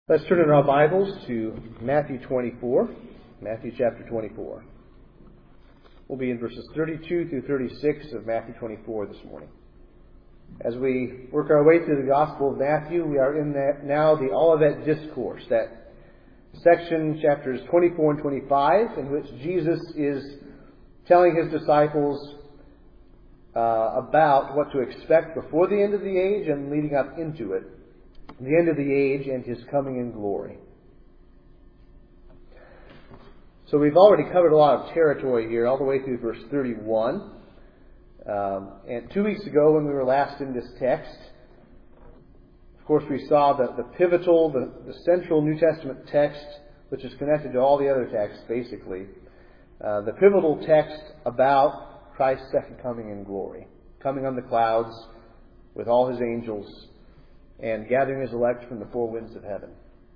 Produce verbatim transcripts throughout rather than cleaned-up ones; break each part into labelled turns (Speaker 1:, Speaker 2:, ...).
Speaker 1: Let's turn in our Bibles to Matthew twenty-four, Matthew chapter twenty-four. We'll be in verses thirty-two through thirty-six of Matthew twenty-four this morning. As we work our way through the Gospel of Matthew, we are in that now the Olivet Discourse, that section, chapters twenty-four and twenty-five, in which Jesus is telling his disciples uh, about what to expect before the end of the age and leading up into it. The end of the age and his coming in glory. So we've already covered a lot of territory here, all the way through verse thirty-one. Um, and two weeks ago, when we were last in this text, of course, we saw the, the pivotal, the, the central New Testament text, which is connected to all the other texts, basically. Uh, the pivotal text about Christ's second coming in glory, coming on the clouds with all his angels, and gathering his elect from the four winds of heaven.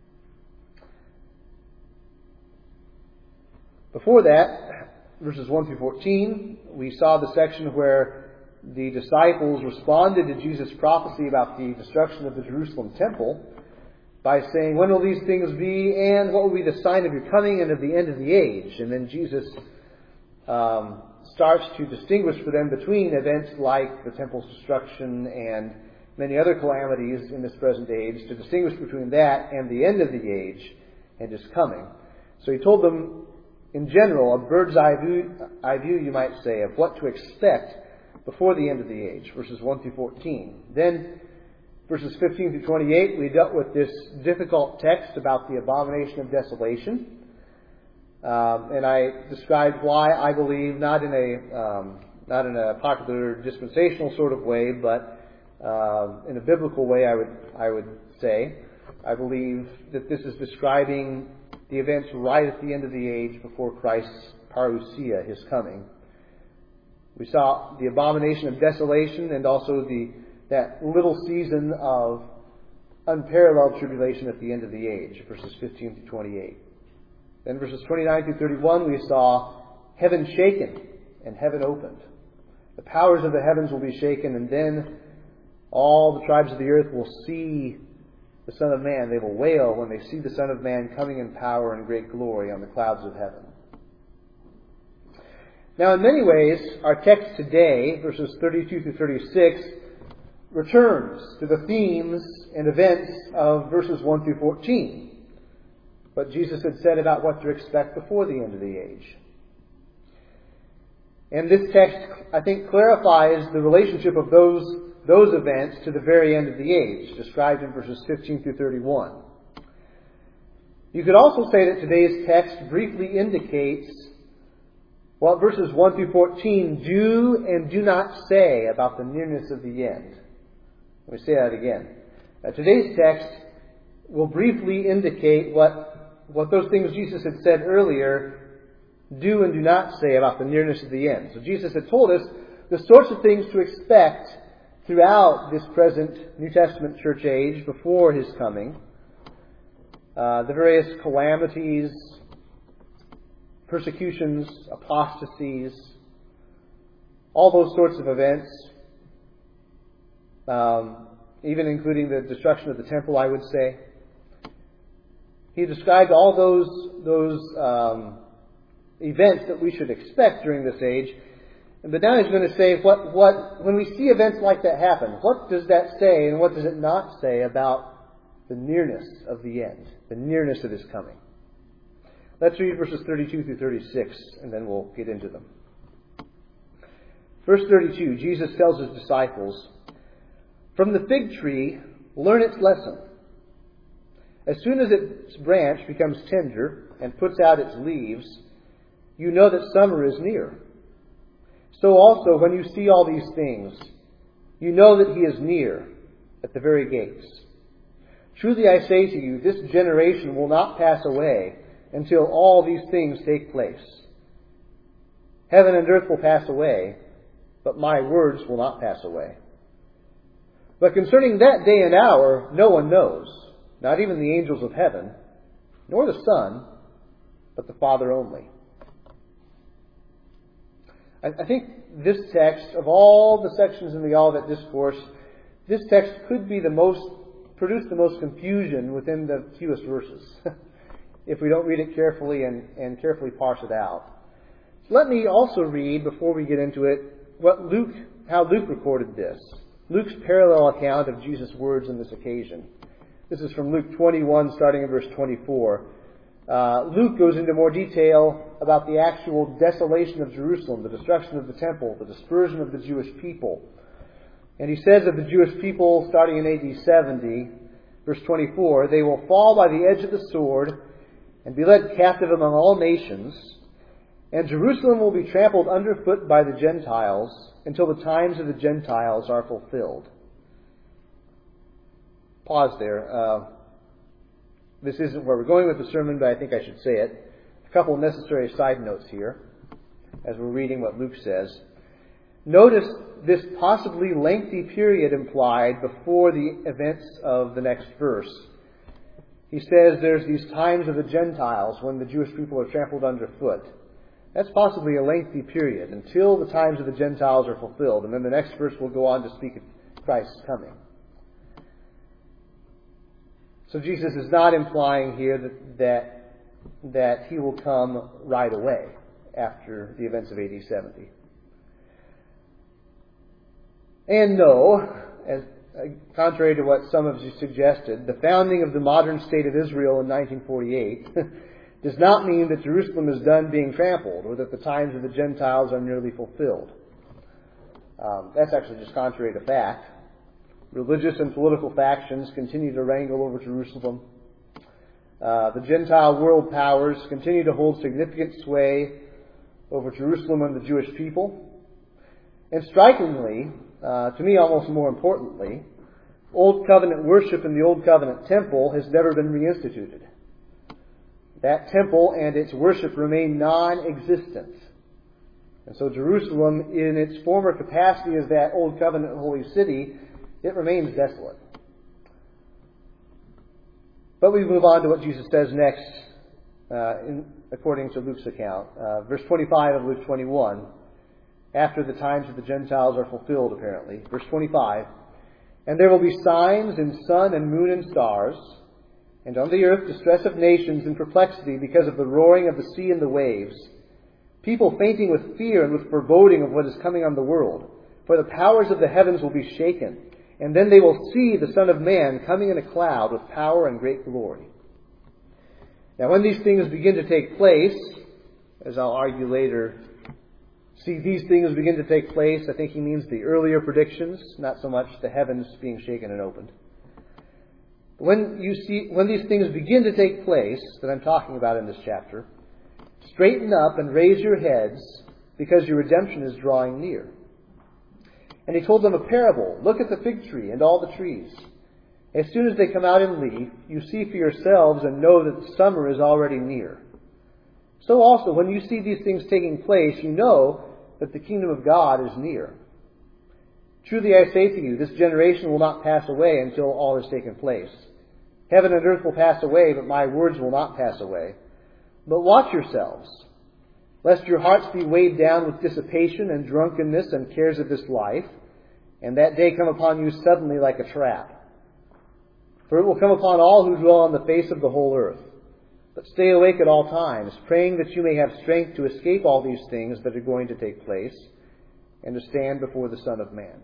Speaker 1: Before that, verses one through fourteen, we saw the section where the disciples responded to Jesus' prophecy about the destruction of the Jerusalem temple by saying, "When will these things be, and what will be the sign of your coming and of the end of the age?" And then Jesus um, starts to distinguish for them between events like the temple's destruction and many other calamities in this present age, to distinguish between that and the end of the age and his coming. So he told them, in general, a bird's eye view, eye view, you might say, of what to expect before the end of the age, verses one through fourteen. Then, verses fifteen through twenty-eight, we dealt with this difficult text about the abomination of desolation. Um, and I described why I believe, not in a um, not in a popular dispensational sort of way, but Uh, in a biblical way, I would I would say, I believe that this is describing the events right at the end of the age before Christ's parousia, his coming. We saw the abomination of desolation and also the that little season of unparalleled tribulation at the end of the age, verses fifteen to twenty-eight. Then verses twenty-nine through thirty-one, we saw heaven shaken and heaven opened. The powers of the heavens will be shaken, and then all the tribes of the earth will see the Son of Man. They will wail when they see the Son of Man coming in power and great glory on the clouds of heaven. Now, in many ways, our text today, verses thirty-two through thirty-six, returns to the themes and events of verses one through fourteen. What Jesus had said about what to expect before the end of the age. And this text, I think, clarifies the relationship of those those events to the very end of the age, described in verses fifteen through thirty-one. You could also say that today's text briefly indicates what verses one through fourteen do and do not say about the nearness of the end. Let me say that again. Now, today's text will briefly indicate what, what those things Jesus had said earlier do and do not say about the nearness of the end. So Jesus had told us the sorts of things to expect throughout this present New Testament church age, before his coming. Uh, the various calamities, persecutions, apostasies, all those sorts of events, um, even including the destruction of the temple, I would say. He described all those, those um, events that we should expect during this age. But now he's going to say, what, what, when we see events like that happen, what does that say and what does it not say about the nearness of the end, the nearness of his coming? Let's read verses thirty-two through thirty-six, and then we'll get into them. Verse thirty-two, Jesus tells his disciples, "From the fig tree, learn its lesson. As soon as its branch becomes tender and puts out its leaves, you know that summer is near. So also, when you see all these things, you know that he is near, at the very gates. Truly I say to you, this generation will not pass away until all these things take place. Heaven and earth will pass away, but my words will not pass away. But concerning that day and hour, no one knows, not even the angels of heaven, nor the Son, but the Father only." I think this text, of all the sections in the Olivet Discourse, this text could be the most produce the most confusion within the fewest verses if we don't read it carefully and, and carefully parse it out. So let me also read, before we get into it, what Luke, how Luke recorded this. Luke's parallel account of Jesus' words on this occasion. This is from Luke twenty-one, starting in verse twenty-four. Uh, Luke goes into more detail about the actual desolation of Jerusalem, the destruction of the temple, the dispersion of the Jewish people. And he says of the Jewish people, starting in A D seventy, verse twenty-four, "They will fall by the edge of the sword and be led captive among all nations, and Jerusalem will be trampled underfoot by the Gentiles until the times of the Gentiles are fulfilled." Pause there. Uh, this isn't where we're going with the sermon, but I think I should say it. A couple of necessary side notes here as we're reading what Luke says. Notice this possibly lengthy period implied before the events of the next verse. He says there's these times of the Gentiles when the Jewish people are trampled underfoot. That's possibly a lengthy period until the times of the Gentiles are fulfilled. And then the next verse will go on to speak of Christ's coming. So Jesus is not implying here that, that, that he will come right away after the events of A D seventy. And no, as, uh, contrary to what some of you suggested, the founding of the modern state of Israel in nineteen forty-eight does not mean that Jerusalem is done being trampled or that the times of the Gentiles are nearly fulfilled. Um, that's actually just contrary to fact. Religious and political factions continue to wrangle over Jerusalem. Uh, the Gentile world powers continue to hold significant sway over Jerusalem and the Jewish people. And strikingly, uh, to me almost more importantly, Old Covenant worship in the Old Covenant temple has never been reinstituted. That temple and its worship remain non-existent. And so Jerusalem, in its former capacity as that Old Covenant holy city, it remains desolate. But we move on to what Jesus says next, uh, in, according to Luke's account. Uh, verse twenty-five of Luke twenty-one, after the times of the Gentiles are fulfilled, apparently. Verse twenty-five, "And there will be signs in sun and moon and stars, and on the earth distress of nations and perplexity because of the roaring of the sea and the waves, people fainting with fear and with foreboding of what is coming on the world. For the powers of the heavens will be shaken, and then they will see the Son of Man coming in a cloud with power and great glory." Now when these things begin to take place, as I'll argue later, see these things begin to take place, I think he means the earlier predictions, not so much the heavens being shaken and opened. When you see, when these things begin to take place, that I'm talking about in this chapter, straighten up and raise your heads, because your redemption is drawing near. And he told them a parable. "Look at the fig tree and all the trees. As soon as they come out in leaf, you see for yourselves and know that the summer is already near. So also, when you see these things taking place, you know that the kingdom of God is near. Truly I say to you, this generation will not pass away until all has taken place. Heaven and earth will pass away, but my words will not pass away. But watch yourselves, lest your hearts be weighed down with dissipation and drunkenness and cares of this life, and that day come upon you suddenly like a trap. For it will come upon all who dwell on the face of the whole earth. But stay awake at all times, praying that you may have strength to escape all these things that are going to take place, and to stand before the Son of Man."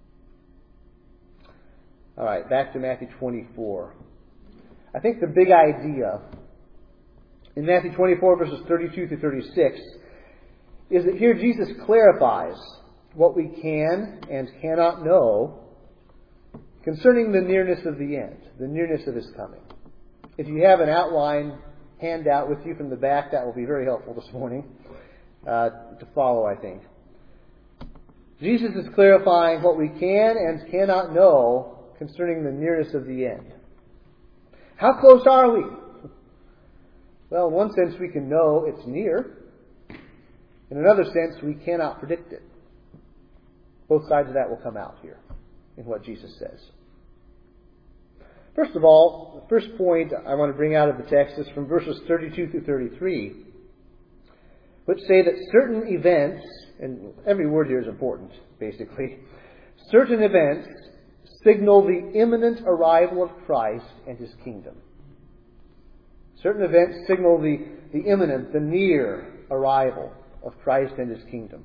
Speaker 1: All right, back to Matthew twenty-four. I think the big idea in Matthew twenty-four, verses thirty-two through thirty-six, is that here Jesus clarifies what we can and cannot know concerning the nearness of the end, the nearness of His coming. If you have an outline handout with you from the back, that will be very helpful this morning uh, to follow, I think. Jesus is clarifying what we can and cannot know concerning the nearness of the end. How close are we? Well, in one sense we can know it's near. In another sense, we cannot predict it. Both sides of that will come out here in what Jesus says. First of all, the first point I want to bring out of the text is from verses thirty-two through thirty-three, which say that certain events, and every word here is important, basically, certain events signal the imminent arrival of Christ and His kingdom. Certain events signal the, the imminent, the near arrival of Christ and His kingdom.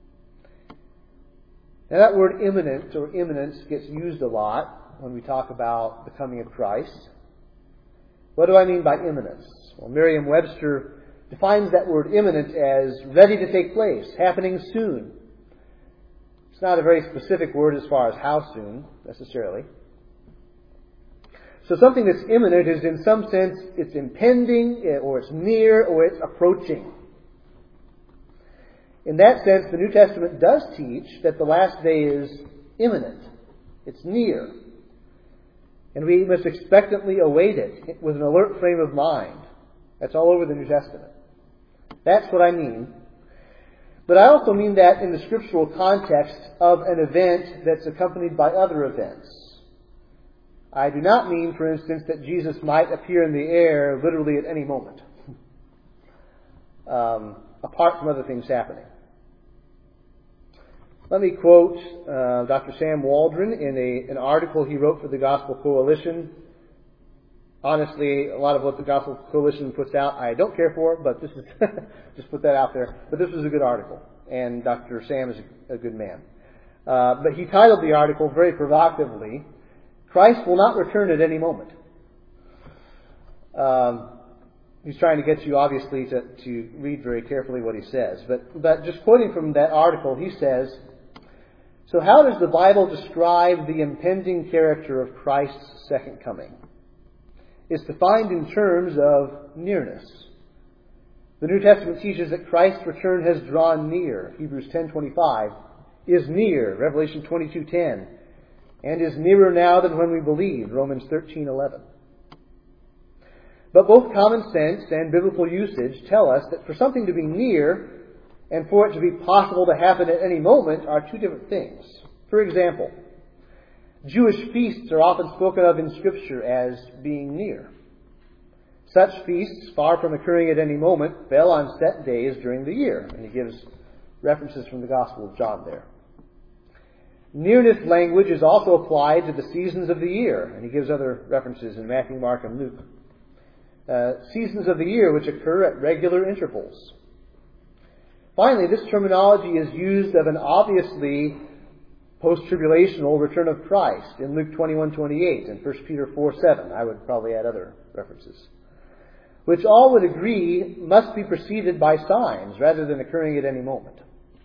Speaker 1: Now that word imminent or imminence gets used a lot when we talk about the coming of Christ. What do I mean by imminence? Well, Merriam-Webster defines that word imminent as ready to take place, happening soon. It's not a very specific word as far as how soon, necessarily. So something that's imminent is in some sense it's impending, or it's near, or it's approaching. In that sense, the New Testament does teach that the last day is imminent. It's near. And we must expectantly await it with an alert frame of mind. That's all over the New Testament. That's what I mean. But I also mean that in the scriptural context of an event that's accompanied by other events. I do not mean, for instance, that Jesus might appear in the air literally at any moment, um, apart from other things happening. Let me quote uh, Doctor Sam Waldron in a, an article he wrote for the Gospel Coalition. Honestly, a lot of what the Gospel Coalition puts out I don't care for, but this is just put that out there. But this was a good article, and Doctor Sam is a, a good man. Uh, but he titled the article very provocatively, "Christ will not return at any moment." Um, he's trying to get you, obviously, to, to read very carefully what he says. But, but just quoting from that article, he says, "So how does the Bible describe the impending character of Christ's second coming? Is defined in terms of nearness. The New Testament teaches that Christ's return has drawn near. Hebrews ten twenty-five is near. Revelation twenty-two ten, and is nearer now than when we believed. Romans thirteen eleven. But both common sense and biblical usage tell us that for something to be near and for it to be possible to happen at any moment are two different things. For example, Jewish feasts are often spoken of in Scripture as being near. Such feasts, far from occurring at any moment, fell on set days during the year. And he gives references from the Gospel of John there. Nearness language is also applied to the seasons of the year. And he gives other references in Matthew, Mark, and Luke. Uh, seasons of the year which occur at regular intervals. Finally, this terminology is used of an obviously post-tribulational return of Christ in Luke twenty-one twenty-eight and First Peter four seven. I would probably add other references. Which all would agree must be preceded by signs rather than occurring at any moment.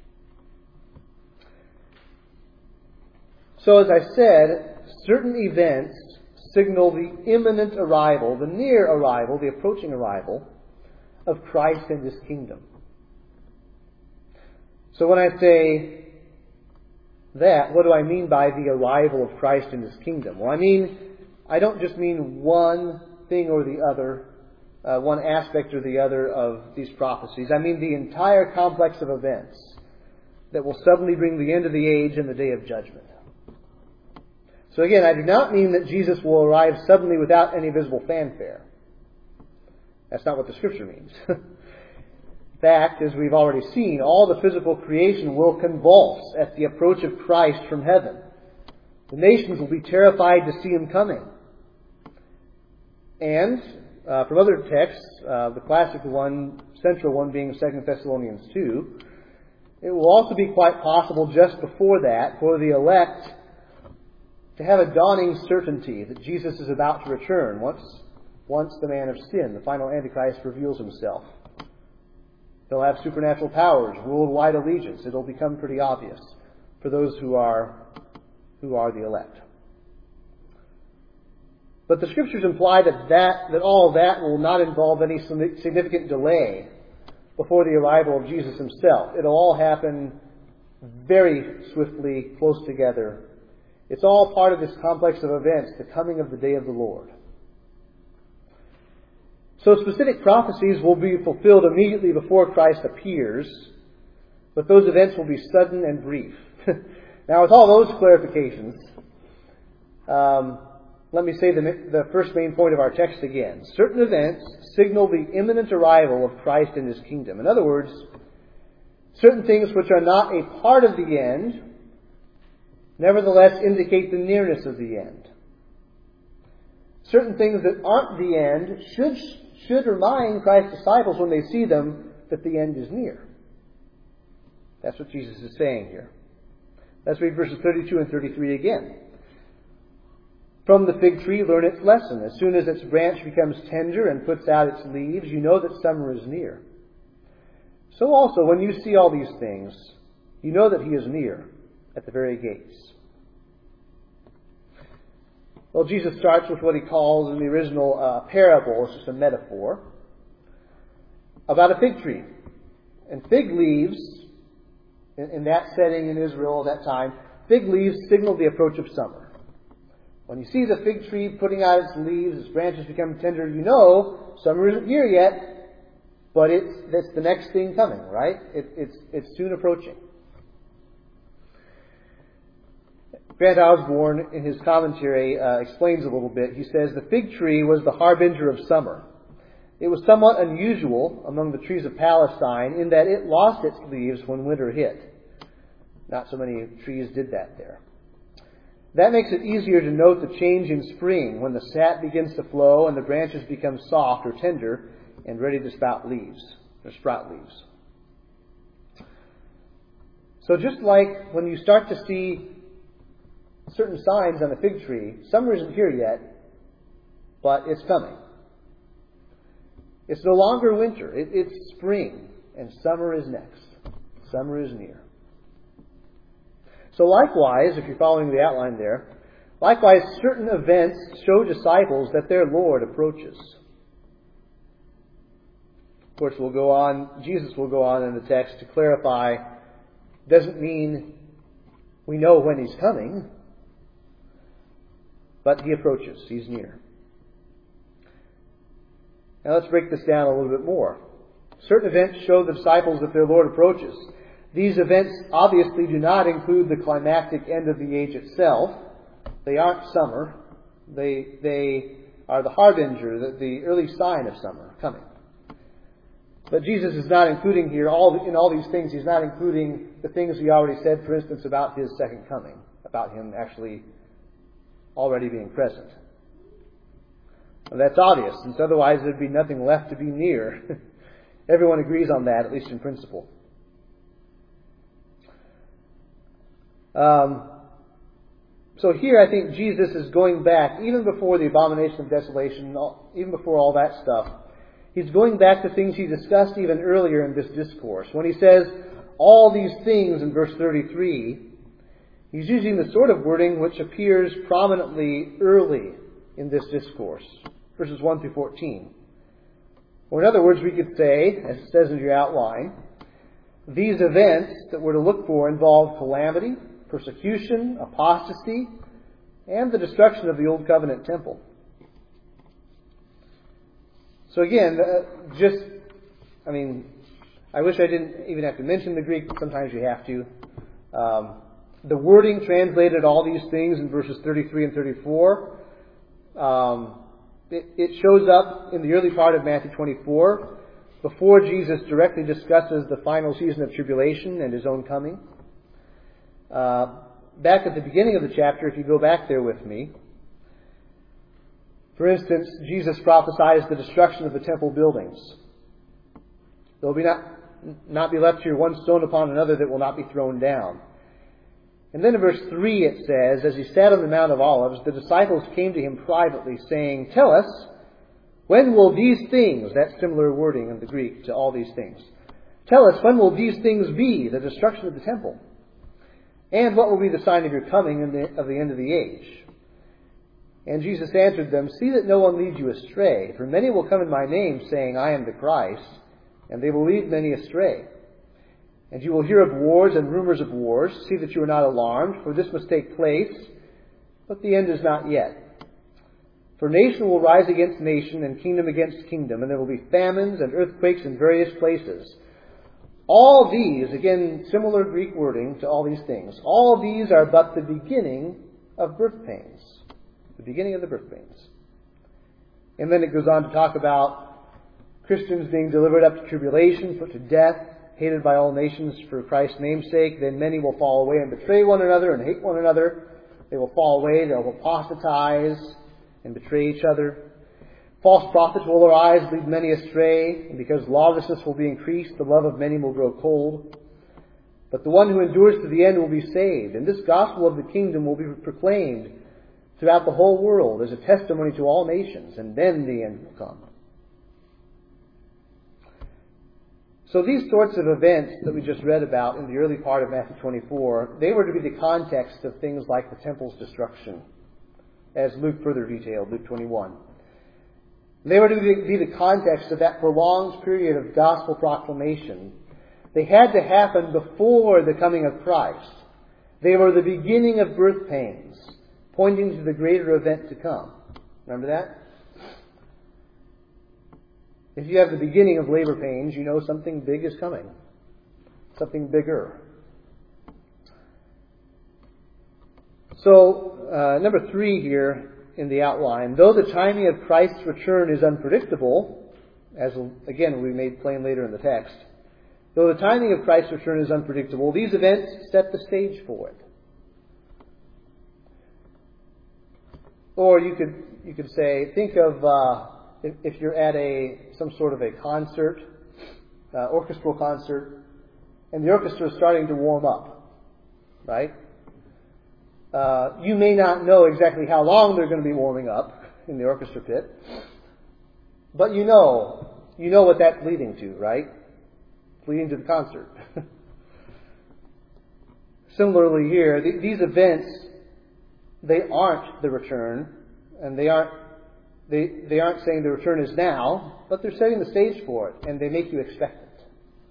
Speaker 1: So as I said, certain events signal the imminent arrival, the near arrival, the approaching arrival of Christ and His kingdom. So when I say that, what do I mean by the arrival of Christ in His kingdom? Well, I mean, I don't just mean one thing or the other, uh, one aspect or the other of these prophecies. I mean the entire complex of events that will suddenly bring the end of the age and the day of judgment. So again, I do not mean that Jesus will arrive suddenly without any visible fanfare. That's not what the Scripture means. In fact, as we've already seen, all the physical creation will convulse at the approach of Christ from heaven. The nations will be terrified to see Him coming. And, uh, from other texts, uh, the classic one, central one being Second Thessalonians two, it will also be quite possible just before that for the elect to have a dawning certainty that Jesus is about to return once, once the man of sin, the final Antichrist, reveals himself. They'll have supernatural powers, worldwide allegiance. It'll become pretty obvious for those who are who are the elect. But the Scriptures imply that, that, that all of that will not involve any significant delay before the arrival of Jesus Himself. It'll all happen very swiftly, close together. It's all part of this complex of events, the coming of the day of the Lord. So specific prophecies will be fulfilled immediately before Christ appears, but those events will be sudden and brief. Now, with all those clarifications, um, let me say the, the first main point of our text again. Certain events signal the imminent arrival of Christ and His kingdom. In other words, certain things which are not a part of the end nevertheless indicate the nearness of the end. Certain things that aren't the end should, should remind Christ's disciples when they see them that the end is near. That's what Jesus is saying here. Let's read verses thirty-two and thirty-three again. From the fig tree learn its lesson. As soon as its branch becomes tender and puts out its leaves, you know that summer is near. So also, when you see all these things, you know that he is near, at the very gates. Well, Jesus starts with what he calls in the original uh, parable, it's just a metaphor, about a fig tree. And fig leaves, in, in that setting in Israel at that time, fig leaves signal the approach of summer. When you see the fig tree putting out its leaves, its branches become tender, you know summer isn't here yet, but it's, that's the next thing coming, right? It, it's, it's soon approaching. Grant Osborne, in his commentary, uh, explains a little bit. He says, the fig tree was the harbinger of summer. It was somewhat unusual among the trees of Palestine in that it lost its leaves when winter hit. Not so many trees did that there. That makes it easier to note the change in spring when the sap begins to flow and the branches become soft or tender and ready to spout leaves, or sprout leaves. So just like when you start to see certain signs on the fig tree, summer isn't here yet, but it's coming. It's no longer winter. It, it's spring, and summer is next. Summer is near. So likewise, if you're following the outline there, likewise certain events show disciples that their Lord approaches. Of course, we'll go on, Jesus will go on in the text to clarify, doesn't mean we know when he's coming, but he approaches, he's near. Now let's break this down a little bit more. Certain events show the disciples that their Lord approaches. These events obviously do not include the climactic end of the age itself. They aren't summer. They, they are the harbinger, the, the early sign of summer coming. But Jesus is not including here, all in all these things, he's not including the things he already said, for instance, about his second coming, about him actually already being present. Well, that's obvious, since otherwise there'd be nothing left to be near. Everyone agrees on that, at least in principle. Um, so here I think Jesus is going back, even before the abomination of desolation, even before all that stuff, he's going back to things he discussed even earlier in this discourse. When he says all these things in verse thirty-three, he's using the sort of wording which appears prominently early in this discourse, verses one through fourteen. Or in other words, we could say, as it says in your outline, these events that we're to look for involve calamity, persecution, apostasy, and the destruction of the Old Covenant temple. So again, uh, just, I mean, I wish I didn't even have to mention the Greek, but sometimes you have to. Um, the wording translated all these things in verses thirty-three and thirty-four. Um, it, it shows up in the early part of Matthew twenty-four, before Jesus directly discusses the final season of tribulation and his own coming. Uh, back at the beginning of the chapter, if you go back there with me, for instance, Jesus prophesies the destruction of the temple buildings. There will be not, not be left here one stone upon another that will not be thrown down. And then in verse three it says, as he sat on the Mount of Olives, the disciples came to him privately, saying, "Tell us, when will these things," that's similar wording in the Greek to all these things, "tell us, when will these things be, the destruction of the temple? And what will be the sign of your coming and the, of the end of the age?" And Jesus answered them, "See that no one leads you astray, for many will come in my name, saying, 'I am the Christ,' and they will lead many astray. And you will hear of wars and rumors of wars. See that you are not alarmed, for this must take place, but the end is not yet. For nation will rise against nation, and kingdom against kingdom, and there will be famines and earthquakes in various places. All these," again, similar Greek wording to all these things, "all these are but the beginning of birth pains." The beginning of the birth pains. And then it goes on to talk about Christians being delivered up to tribulation, put to death, hated by all nations for Christ's name's sake, then many will fall away and betray one another and hate one another. They will fall away, they will apostatize and betray each other. False prophets will arise, lead many astray, and because lawlessness will be increased, the love of many will grow cold. But the one who endures to the end will be saved, and this gospel of the kingdom will be proclaimed throughout the whole world as a testimony to all nations, and then the end will come. So these sorts of events that we just read about in the early part of Matthew twenty-four, they were to be the context of things like the temple's destruction, as Luke further detailed, Luke twenty-one. They were to be the context of that prolonged period of gospel proclamation. They had to happen before the coming of Christ. They were the beginning of birth pains, pointing to the greater event to come. Remember that? If you have the beginning of labor pains, you know something big is coming. Something bigger. So, uh, number three here in the outline. Though the timing of Christ's return is unpredictable, as again we made plain later in the text, though the timing of Christ's return is unpredictable, these events set the stage for it. Or you could you could say, think of uh, if, if you're at a some sort of a concert, uh, orchestral concert, and the orchestra is starting to warm up, right? Uh, you may not know exactly how long they're going to be warming up in the orchestra pit, but you know, you know what that's leading to, right? It's leading to the concert. Similarly here, th- these events, they aren't the return, and they aren't they they aren't saying the return is now, but they're setting the stage for it, and they make you expect it.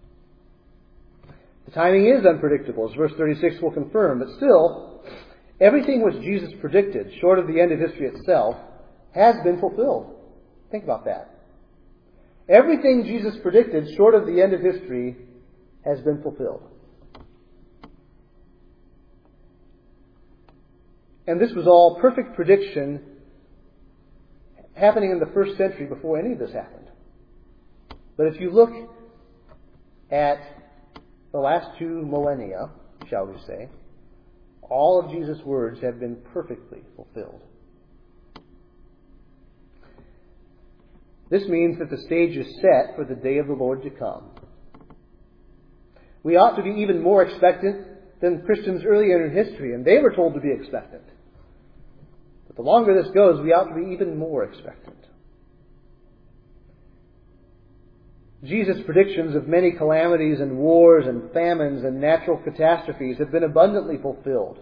Speaker 1: The timing is unpredictable, as verse thirty-six will confirm, but still, everything which Jesus predicted, short of the end of history itself, has been fulfilled. Think about that. Everything Jesus predicted, short of the end of history, has been fulfilled. And this was all perfect prediction happening in the first century before any of this happened. But if you look at the last two millennia, shall we say, all of Jesus' words have been perfectly fulfilled. This means that the stage is set for the day of the Lord to come. We ought to be even more expectant than Christians earlier in history, and they were told to be expectant. But the longer this goes, we ought to be even more expectant. Jesus' predictions of many calamities and wars and famines and natural catastrophes have been abundantly fulfilled.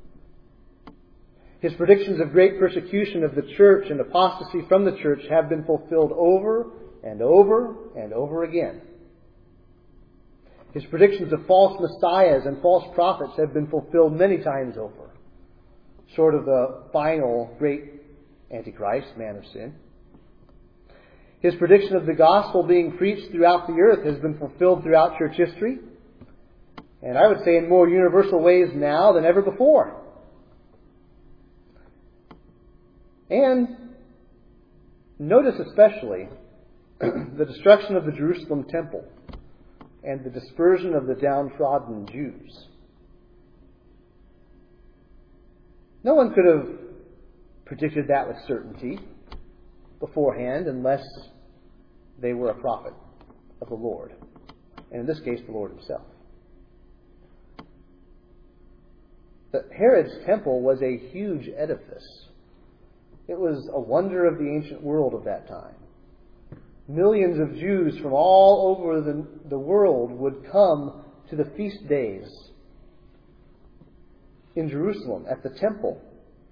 Speaker 1: His predictions of great persecution of the church and apostasy from the church have been fulfilled over and over and over again. His predictions of false messiahs and false prophets have been fulfilled many times over, short of the final great Antichrist, man of sin. His prediction of the gospel being preached throughout the earth has been fulfilled throughout church history, and I would say in more universal ways now than ever before. And notice especially the destruction of the Jerusalem temple and the dispersion of the downtrodden Jews. No one could have predicted that with certainty beforehand unless they were a prophet of the Lord. And in this case, the Lord himself. But Herod's temple was a huge edifice. It was a wonder of the ancient world of that time. Millions of Jews from all over the, the world would come to the feast days in Jerusalem at the temple.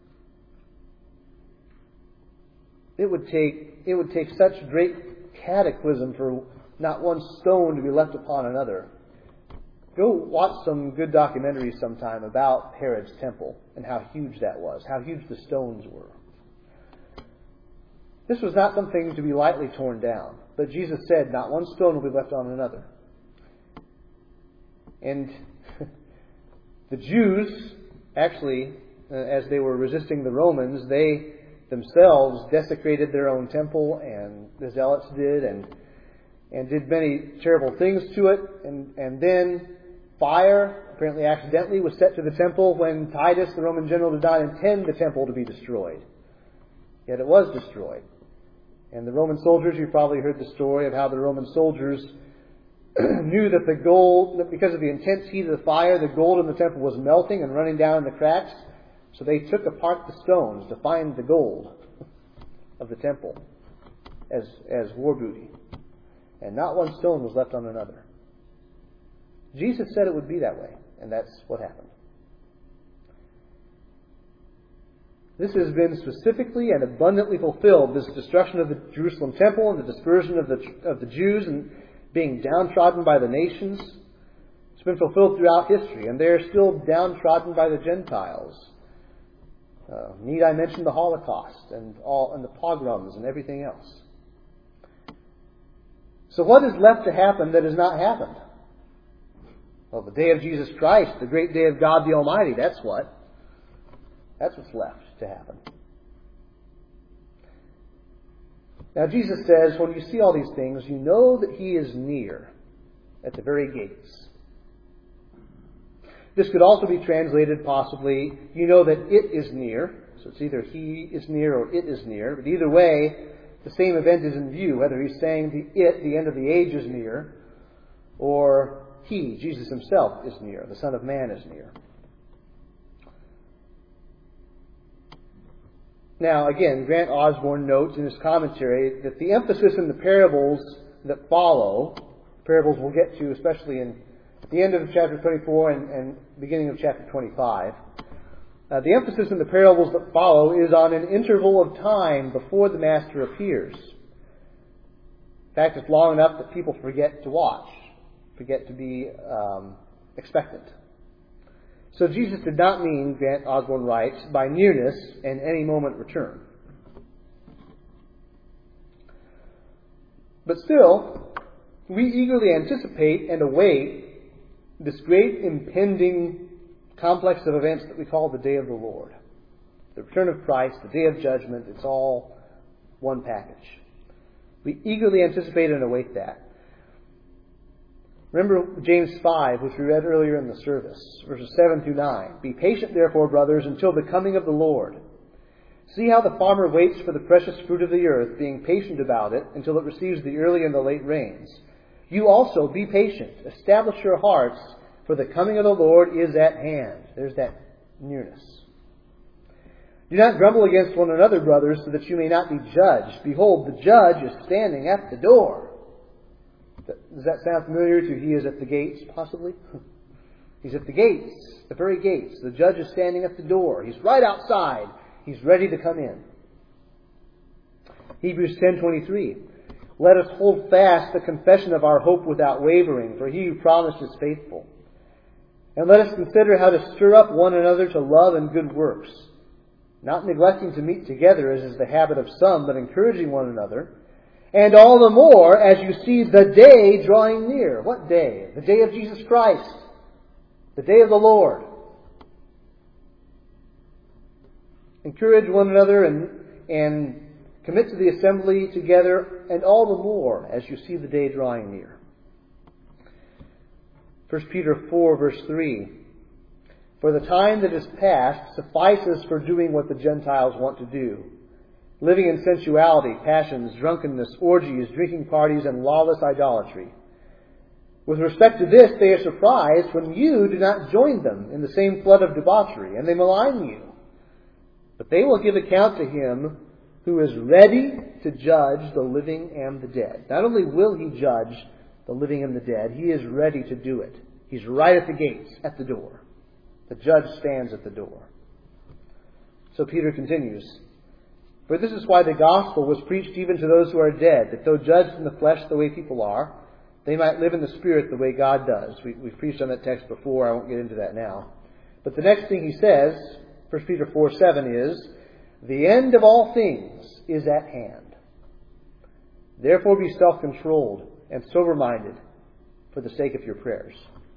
Speaker 1: It would take it would take such great cataclysm for not one stone to be left upon another. Go watch some good documentaries sometime about Herod's temple and how huge that was, how huge the stones were. This was not something to be lightly torn down, but Jesus said, not one stone will be left on another. And the Jews, actually, uh, as they were resisting the Romans, they themselves desecrated their own temple, and the Zealots did, and and did many terrible things to it. And, and then fire, apparently accidentally, was set to the temple when Titus, the Roman general, did not intend the temple to be destroyed. Yet it was destroyed. And the Roman soldiers, you've probably heard the story of how the Roman soldiers knew that the gold, that because of the intense heat of the fire, the gold in the temple was melting and running down in the cracks. So they took apart the stones to find the gold of the temple as, as war booty. And not one stone was left on another. Jesus said it would be that way, and that's what happened. This has been specifically and abundantly fulfilled, this destruction of the Jerusalem temple and the dispersion of the, of the Jews and being downtrodden by the nations. It's been fulfilled throughout history, and they are still downtrodden by the Gentiles. Uh, need I mention the Holocaust and all and the pogroms and everything else? So what is left to happen that has not happened? Well, the day of Jesus Christ, the great day of God the Almighty, that's what. That's what's left to happen. Now Jesus says, when you see all these things, you know that He is near at the very gates. This could also be translated possibly, you know that it is near. So it's either He is near or it is near. But either way, the same event is in view, whether He's saying the it, the end of the age, is near, or He, Jesus Himself, is near. The Son of Man is near. Now, again, Grant Osborne notes in his commentary that the emphasis in the parables that follow, parables we'll get to especially in the end of chapter twenty-four and, and beginning of chapter twenty-five, uh, the emphasis in the parables that follow is on an interval of time before the Master appears. In fact, it's long enough that people forget to watch, forget to be um, expectant. So Jesus did not mean, Grant Osborne writes, by nearness and any moment return. But still, we eagerly anticipate and await this great impending complex of events that we call the day of the Lord. The return of Christ, the day of judgment, it's all one package. We eagerly anticipate and await that. Remember James five, which we read earlier in the service, verses seven through nine. Be patient, therefore, brothers, until the coming of the Lord. See how the farmer waits for the precious fruit of the earth, being patient about it until it receives the early and the late rains. You also be patient. Establish your hearts, for the coming of the Lord is at hand. There's that nearness. Do not grumble against one another, brothers, so that you may not be judged. Behold, the judge is standing at the door. Does that sound familiar to He is at the gates, possibly? He's at the gates, the very gates. The judge is standing at the door. He's right outside. He's ready to come in. Hebrews ten twenty-three. Let us hold fast the confession of our hope without wavering, for He who promised is faithful. And let us consider how to stir up one another to love and good works, not neglecting to meet together as is the habit of some, but encouraging one another, and all the more as you see the day drawing near. What day? The day of Jesus Christ. The day of the Lord. Encourage one another and, and commit to the assembly together, and all the more as you see the day drawing near. First Peter four, verse three. For the time that is past suffices for doing what the Gentiles want to do, living in sensuality, passions, drunkenness, orgies, drinking parties, and lawless idolatry. With respect to this, they are surprised when you do not join them in the same flood of debauchery, and they malign you. But they will give account to Him who is ready to judge the living and the dead. Not only will He judge the living and the dead, He is ready to do it. He's right at the gates, at the door. The judge stands at the door. So Peter continues, for this is why the gospel was preached even to those who are dead, that though judged in the flesh the way people are, they might live in the Spirit the way God does. We, we've preached on that text before. I won't get into that now. But the next thing he says, First Peter four seven, is, the end of all things is at hand. Therefore be self-controlled and sober-minded for the sake of your prayers.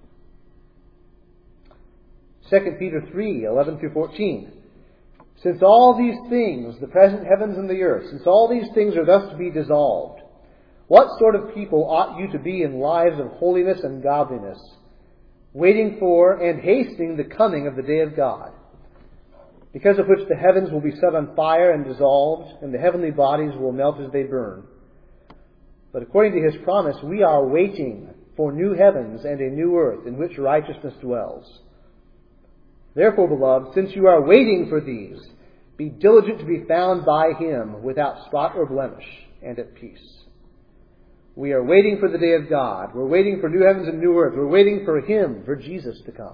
Speaker 1: Second Peter three eleven through fourteen. Since all these things, the present heavens and the earth, since all these things are thus to be dissolved, What sort of people ought you to be in lives of holiness and godliness, waiting for and hastening the coming of the day of God, because of which the heavens will be set on fire and dissolved, and the heavenly bodies will melt as they burn. But according to His promise, we are waiting for new heavens and a new earth in which righteousness dwells. Therefore, beloved, since you are waiting for these, be diligent to be found by Him without spot or blemish and at peace. We are waiting for the day of God. We're waiting for new heavens and new earth. We're waiting for Him, for Jesus to come.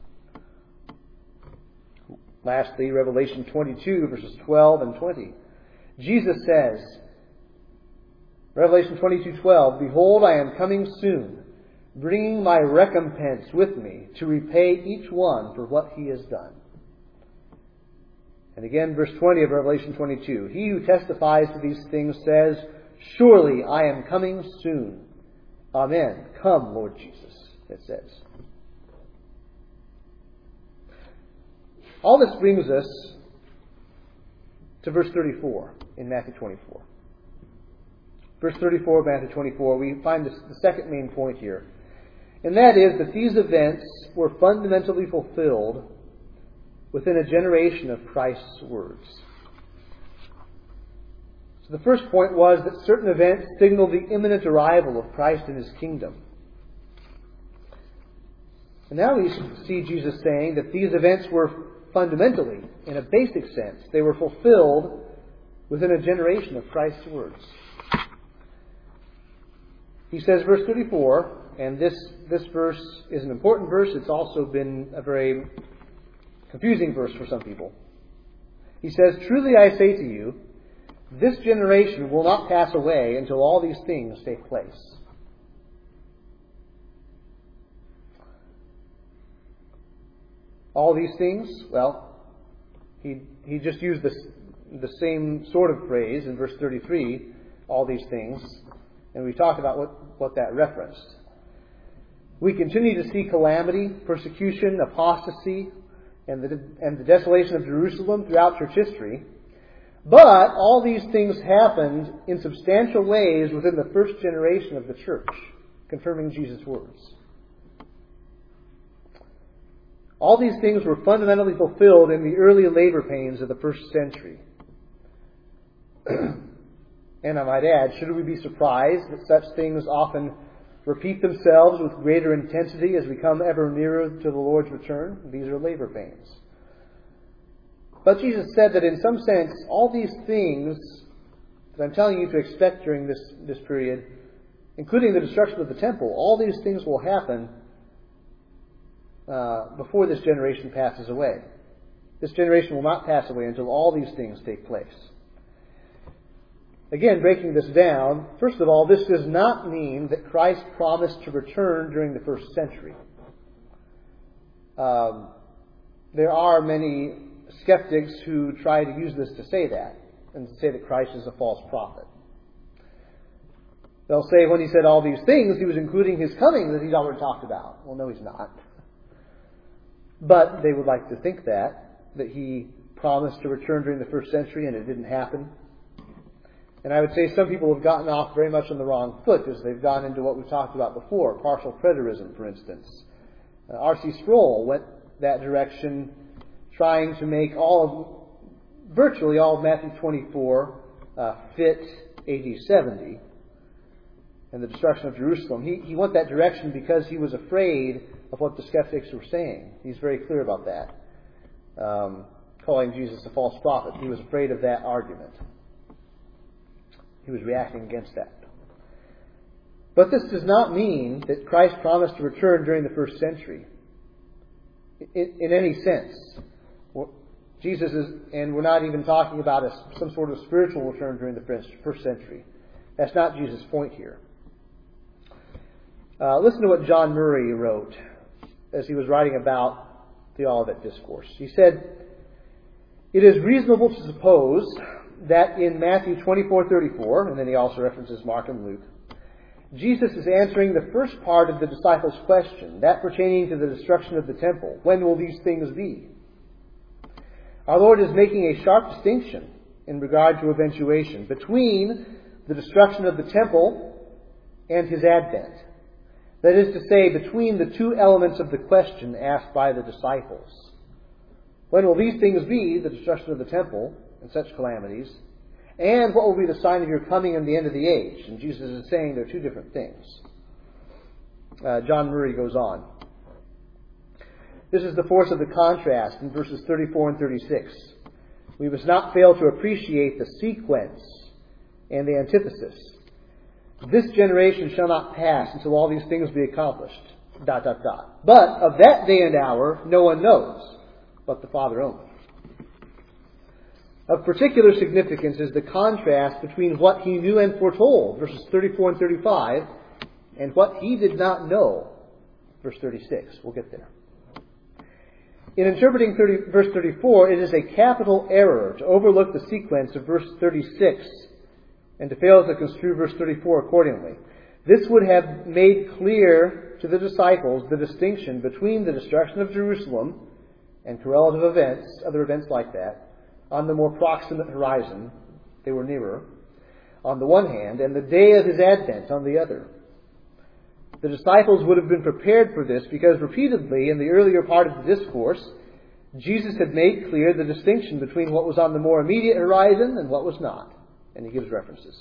Speaker 1: Lastly, Revelation twenty-two, verses twelve and twenty. Jesus says, Revelation twenty-two twelve, Behold, I am coming soon, bringing my recompense with me to repay each one for what he has done. And again, verse twenty of Revelation twenty-two, He who testifies to these things says, Surely I am coming soon. Amen. Come, Lord Jesus, it says. All this brings us to verse thirty-four in Matthew twenty-four. Verse thirty-four of Matthew twenty-four, we find this, the second main point here. And that is that these events were fundamentally fulfilled within a generation of Christ's words. So the first point was that certain events signaled the imminent arrival of Christ in His kingdom. And now we see Jesus saying that these events were fundamentally, in a basic sense, they were fulfilled within a generation of Christ's words. He says, verse thirty-four, and this, this verse is an important verse. It's also been a very confusing verse for some people. He says, Truly I say to you, this generation will not pass away until all these things take place. All these things, well, he he just used this, the same sort of phrase in verse thirty-three, all these things, and we talked about what, what that referenced. We continue to see calamity, persecution, apostasy, and the, and the desolation of Jerusalem throughout church history. But all these things happened in substantial ways within the first generation of the church, confirming Jesus' words. All these things were fundamentally fulfilled in the early labor pains of the first century. And I might add, should we be surprised that such things often repeat themselves with greater intensity as we come ever nearer to the Lord's return? These are labor pains. But Jesus said that in some sense, all these things that I'm telling you to expect during this, this period, including the destruction of the temple, all these things will happen Uh, before this generation passes away. This generation will not pass away until all these things take place. Again, breaking this down, first of all, this does not mean that Christ promised to return during the first century. Um, there are many skeptics who try to use this to say that, and to say that Christ is a false prophet. They'll say when He said all these things, He was including His coming that He's already talked about. Well, no, He's not. But they would like to think that, that He promised to return during the first century and it didn't happen. And I would say some people have gotten off very much on the wrong foot as they've gone into what we've talked about before, partial preterism, for instance. Uh, R C Sproul went that direction, trying to make all of, virtually all of Matthew twenty-four uh, fit A D seventy and the destruction of Jerusalem. He, he went that direction because he was afraid of what the skeptics were saying. He's very clear about that. Um, calling Jesus a false prophet. He was afraid of that argument. He was reacting against that. But this does not mean that Christ promised to return during the first century. In, in any sense. Jesus is, and we're not even talking about a, some sort of spiritual return during the first century. That's not Jesus' point here. Uh, listen to what John Murray wrote as he was writing about the Olivet Discourse. He said, It is reasonable to suppose that in Matthew twenty-four thirty-four, and then he also references Mark and Luke, Jesus is answering the first part of the disciples' question, that pertaining to the destruction of the temple. When will these things be? Our Lord is making a sharp distinction in regard to eventuation between the destruction of the temple and His advent. That is to say, between the two elements of the question asked by the disciples. When will these things be, the destruction of the temple and such calamities, and what will be the sign of your coming and the end of the age? And Jesus is saying they're two different things. Uh, John Murray goes on. This is the force of the contrast in verses thirty-four and thirty-six. We must not fail to appreciate the sequence and the antithesis. This generation shall not pass until all these things be accomplished. Dot, dot, dot. But of that day and hour no one knows, but the Father only. Of particular significance is the contrast between what He knew and foretold, verses thirty-four and thirty-five, and what He did not know, verse thirty-six. We'll get there. In interpreting thirty, verse thirty-four, it is a capital error to overlook the sequence of verse thirty-six and to fail to construe verse thirty-four accordingly. This would have made clear to the disciples the distinction between the destruction of Jerusalem and correlative events, other events like that, on the more proximate horizon, they were nearer, on the one hand, and the day of His advent on the other. The disciples would have been prepared for this because repeatedly in the earlier part of the discourse, Jesus had made clear the distinction between what was on the more immediate horizon and what was not. And He gives references.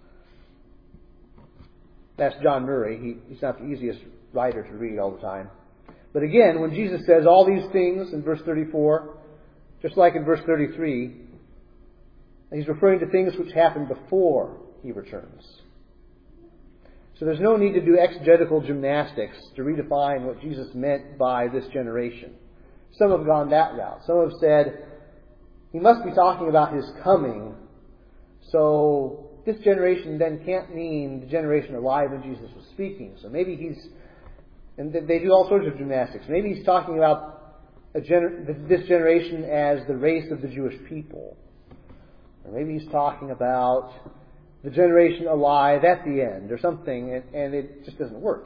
Speaker 1: That's John Murray. He, he's not the easiest writer to read all the time. But again, when Jesus says all these things in verse thirty-four, just like in verse thirty-three, He's referring to things which happened before He returns. So there's no need to do exegetical gymnastics to redefine what Jesus meant by this generation. Some have gone that route. Some have said, He must be talking about His coming, so this generation then can't mean the generation alive when Jesus was speaking. So maybe He's, and they do all sorts of gymnastics. Maybe He's talking about a gener- this generation as the race of the Jewish people. Or maybe He's talking about the generation alive at the end or something, and, and it just doesn't work.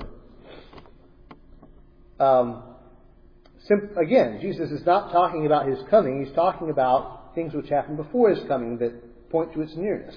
Speaker 1: Um, sim- again, Jesus is not talking about His coming. He's talking about things which happened before His coming that point to its nearness.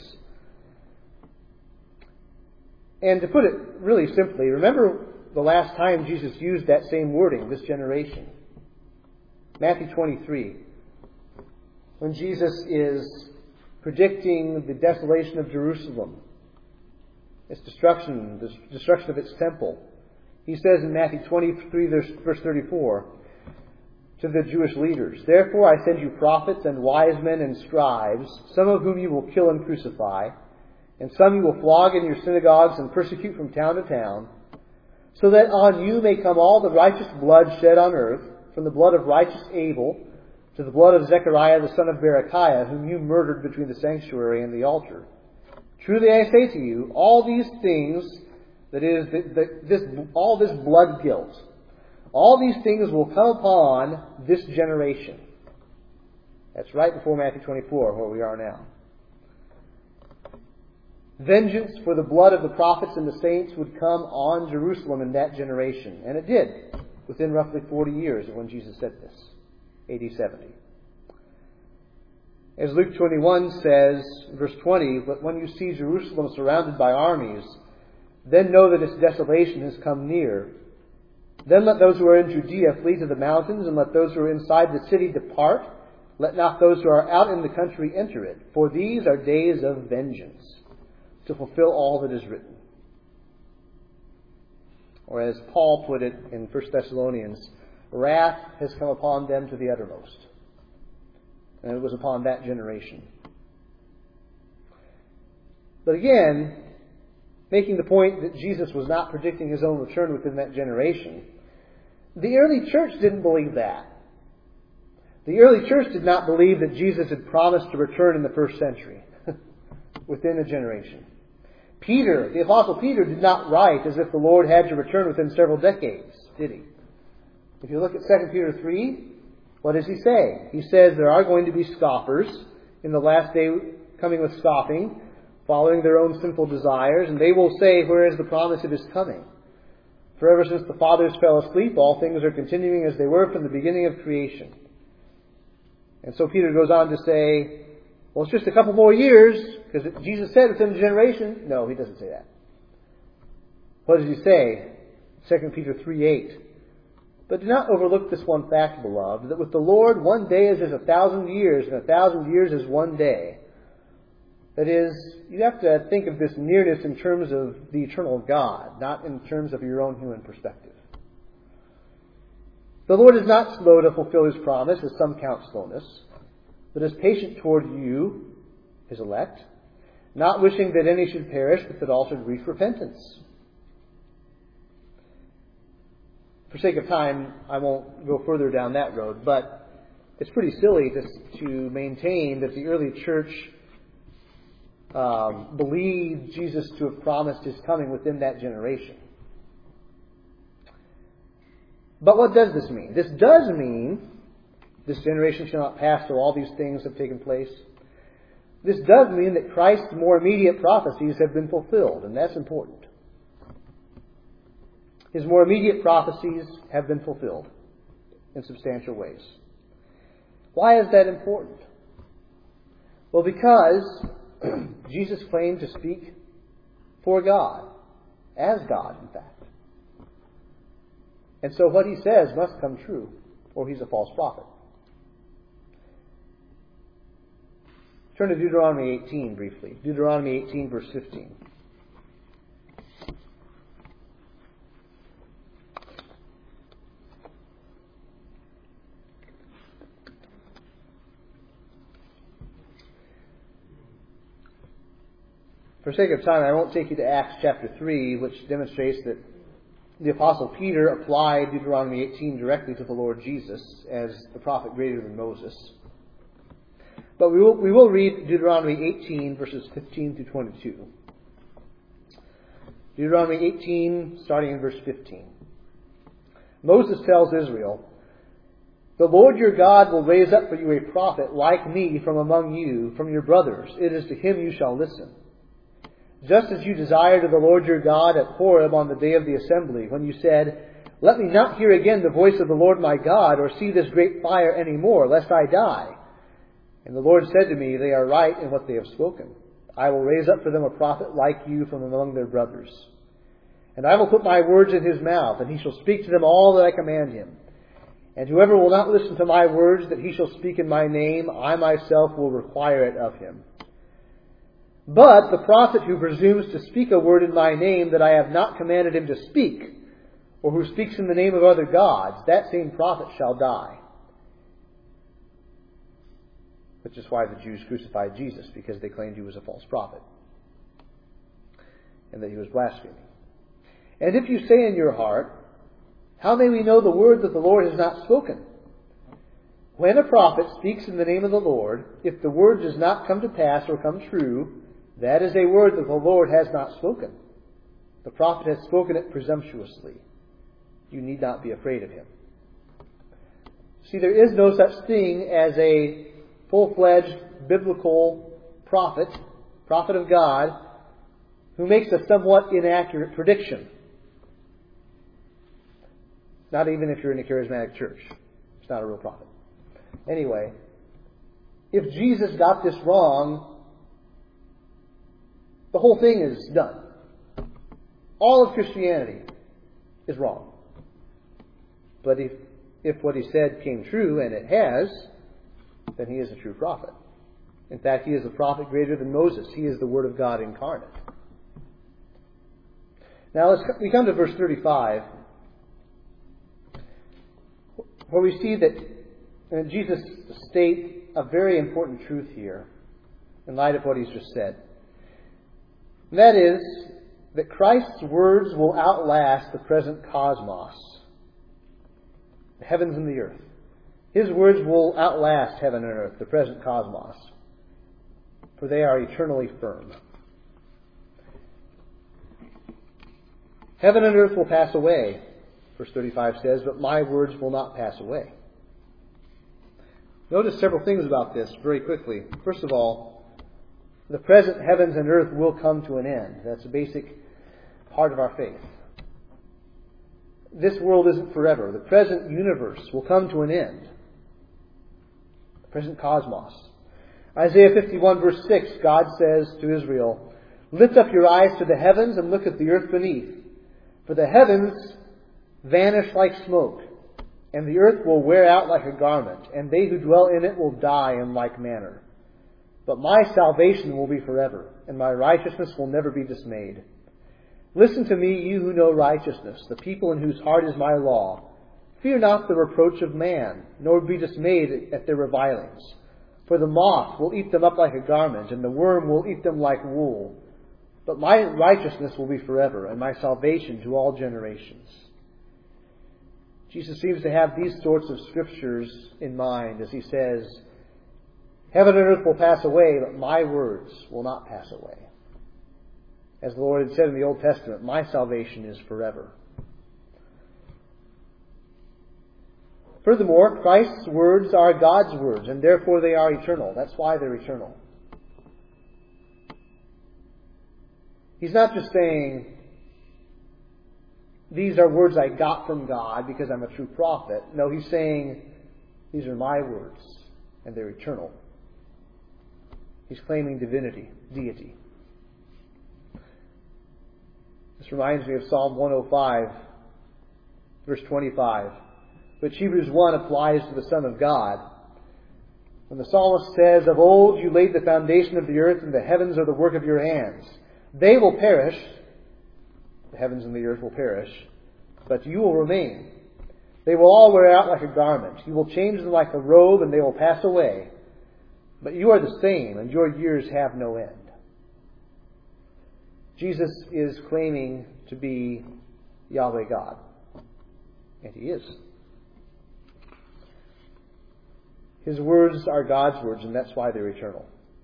Speaker 1: And to put it really simply, remember the last time Jesus used that same wording, this generation. Matthew twenty-three. When Jesus is predicting the desolation of Jerusalem, its destruction, the destruction of its temple. He says in Matthew twenty-three, verse thirty-four, to the Jewish leaders, "Therefore I send you prophets and wise men and scribes, some of whom you will kill and crucify, and some you will flog in your synagogues and persecute from town to town, so that on you may come all the righteous blood shed on earth, from the blood of righteous Abel to the blood of Zechariah the son of Berechiah, whom you murdered between the sanctuary and the altar. Truly I say to you, all these things, that is, the, the, this, all this blood guilt, all these things will come upon this generation." That's right before Matthew twenty-four, where we are now. Vengeance for the blood of the prophets and the saints would come on Jerusalem in that generation. And it did, within roughly forty years of when Jesus said this. A D seventy. As Luke twenty-one says, verse twenty, "But when you see Jerusalem surrounded by armies, then know that its desolation has come near. Then let those who are in Judea flee to the mountains, and let those who are inside the city depart. Let not those who are out in the country enter it. For these are days of vengeance, to fulfill all that is written." Or as Paul put it in First Thessalonians, "Wrath has come upon them to the uttermost." And it was upon that generation. But again, making the point that Jesus was not predicting His own return within that generation, the early church didn't believe that. The early church did not believe that Jesus had promised to return in the first century, within a generation. Peter, the Apostle Peter, did not write as if the Lord had to return within several decades, did he? If you look at Second Peter three, what does he say? He says there are going to be scoffers in the last day, coming with scoffing, following their own sinful desires, and they will say, "Where is the promise of His coming? For ever since the fathers fell asleep, all things are continuing as they were from the beginning of creation." And so Peter goes on to say, well, it's just a couple more years, because Jesus said within a generation. No, he doesn't say that. What does he say? Second Peter three eight. But do not overlook this one fact, beloved, that with the Lord one day is as a thousand years, and a thousand years is one day. That is, you have to think of this nearness in terms of the eternal God, not in terms of your own human perspective. The Lord is not slow to fulfill His promise, as some count slowness, but is patient toward you, His elect, not wishing that any should perish, but that all should reach repentance. For sake of time, I won't go further down that road, but it's pretty silly to, to maintain that the early church um, believed Jesus to have promised His coming within that generation. But what does this mean? This does mean this generation shall not pass till all these things have taken place. This does mean that Christ's more immediate prophecies have been fulfilled, and that's important. His more immediate prophecies have been fulfilled in substantial ways. Why is that important? Well, because Jesus claimed to speak for God, as God, in fact. And so what He says must come true, or He's a false prophet. Turn to Deuteronomy eighteen briefly. Deuteronomy eighteen, verse fifteen. For sake of time, I won't take you to Acts chapter three, which demonstrates that the Apostle Peter applied Deuteronomy eighteen directly to the Lord Jesus as the prophet greater than Moses. But we will, we will read Deuteronomy eighteen, verses fifteen through twenty-two. Deuteronomy eighteen, starting in verse fifteen. Moses tells Israel, "The Lord your God will raise up for you a prophet like me from among you, from your brothers. It is to him you shall listen. Just as you desired of the Lord your God at Horeb on the day of the assembly, when you said, 'Let me not hear again the voice of the Lord my God, or see this great fire any more, lest I die.' And the Lord said to me, 'They are right in what they have spoken. I will raise up for them a prophet like you from among their brothers. And I will put my words in his mouth, and he shall speak to them all that I command him. And whoever will not listen to my words that he shall speak in my name, I myself will require it of him. But the prophet who presumes to speak a word in my name that I have not commanded him to speak, or who speaks in the name of other gods, that same prophet shall die.'" Which is why the Jews crucified Jesus, because they claimed he was a false prophet and that he was blaspheming. "And if you say in your heart, 'How may we know the word that the Lord has not spoken?' When a prophet speaks in the name of the Lord, if the word does not come to pass or come true, that is a word that the Lord has not spoken. The prophet has spoken it presumptuously. You need not be afraid of him." See, there is no such thing as a full-fledged biblical prophet, prophet of God, who makes a somewhat inaccurate prediction. Not even if you're in a charismatic church. It's not a real prophet. Anyway, if Jesus got this wrong, the whole thing is done. All of Christianity is wrong. But if, if what he said came true, and it has, then he is a true prophet. In fact, he is a prophet greater than Moses. He is the Word of God incarnate. Now, let's, we come to verse thirty-five, where we see that Jesus states a very important truth here in light of what he's just said. And that is that Christ's words will outlast the present cosmos, the heavens and the earth. His words will outlast heaven and earth, the present cosmos, for they are eternally firm. Heaven and earth will pass away, verse thirty-five says, but my words will not pass away. Notice several things about this very quickly. First of all, the present heavens and earth will come to an end. That's a basic part of our faith. This world isn't forever. The present universe will come to an end. The present cosmos. Isaiah fifty-one verse six, God says to Israel, "Lift up your eyes to the heavens and look at the earth beneath. For the heavens vanish like smoke, and the earth will wear out like a garment, and they who dwell in it will die in like manner. But my salvation will be forever, and my righteousness will never be dismayed. Listen to me, you who know righteousness, the people in whose heart is my law. Fear not the reproach of man, nor be dismayed at their revilings. For the moth will eat them up like a garment, and the worm will eat them like wool. But my righteousness will be forever, and my salvation to all generations. Jesus seems to have these sorts of scriptures in mind as he says, heaven and earth will pass away, but my words will not pass away. As the Lord had said in the Old Testament, my salvation is forever. Furthermore, Christ's words are God's words, and therefore they are eternal. That's why they're eternal. He's not just saying, these are words I got from God because I'm a true prophet. No, he's saying, these are my words, and they're eternal. He's claiming divinity, deity. This reminds me of Psalm one oh five, verse twenty-five, which Hebrews one applies to the Son of God. When the psalmist says, of old you laid the foundation of the earth, and the heavens are the work of your hands. They will perish, the heavens and the earth will perish, but you will remain. They will all wear out like a garment. You will change them like a robe, and they will pass away. But you are the same, and your years have no end. Jesus is claiming to be Yahweh God. And he is. His words are God's words, and that's why they're eternal.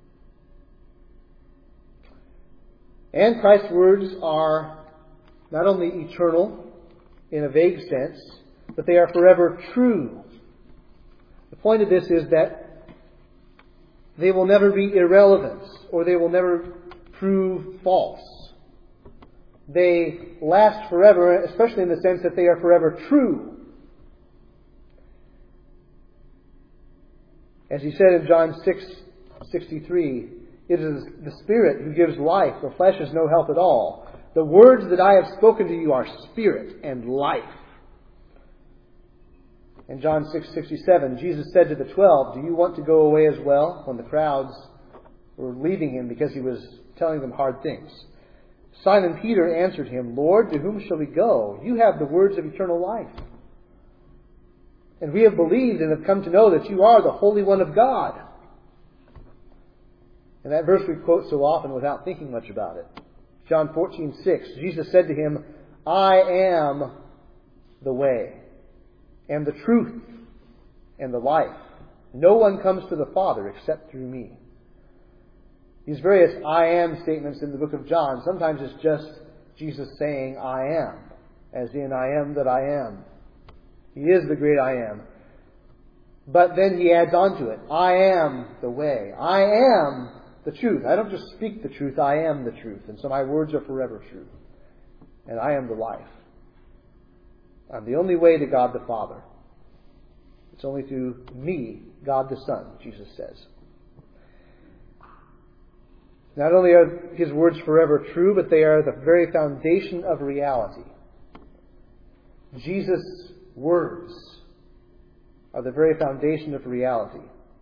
Speaker 1: And Christ's words are not only eternal in a vague sense, but they are forever true. The point of this is that they will never be irrelevant, or they will never prove false. They last forever, especially in the sense that they are forever true. As he said in John six sixty-three, it is the Spirit who gives life. The flesh is no help at all. The words that I have spoken to you are spirit and life. In John six sixty-seven, Jesus said to the twelve, do you want to go away as well? When the crowds were leaving him because he was telling them hard things. Simon Peter answered him, Lord, to whom shall we go? You have the words of eternal life. And we have believed and have come to know that you are the Holy One of God. And that verse we quote so often without thinking much about it. John fourteen six, Jesus said to him, I am the way, and the truth, and the life. No one comes to the Father except through me. These various I am statements in the book of John, sometimes it's just Jesus saying I am, as in I am that I am. He is the great I am. But then he adds on to it, I am the way. I am the truth. I don't just speak the truth, I am the truth. And so my words are forever true. And I am the life. I'm the only way to God the Father. It's only through me, God the Son, Jesus says. Not only are his words forever true, but they are the very foundation of reality. Jesus' words are the very foundation of reality.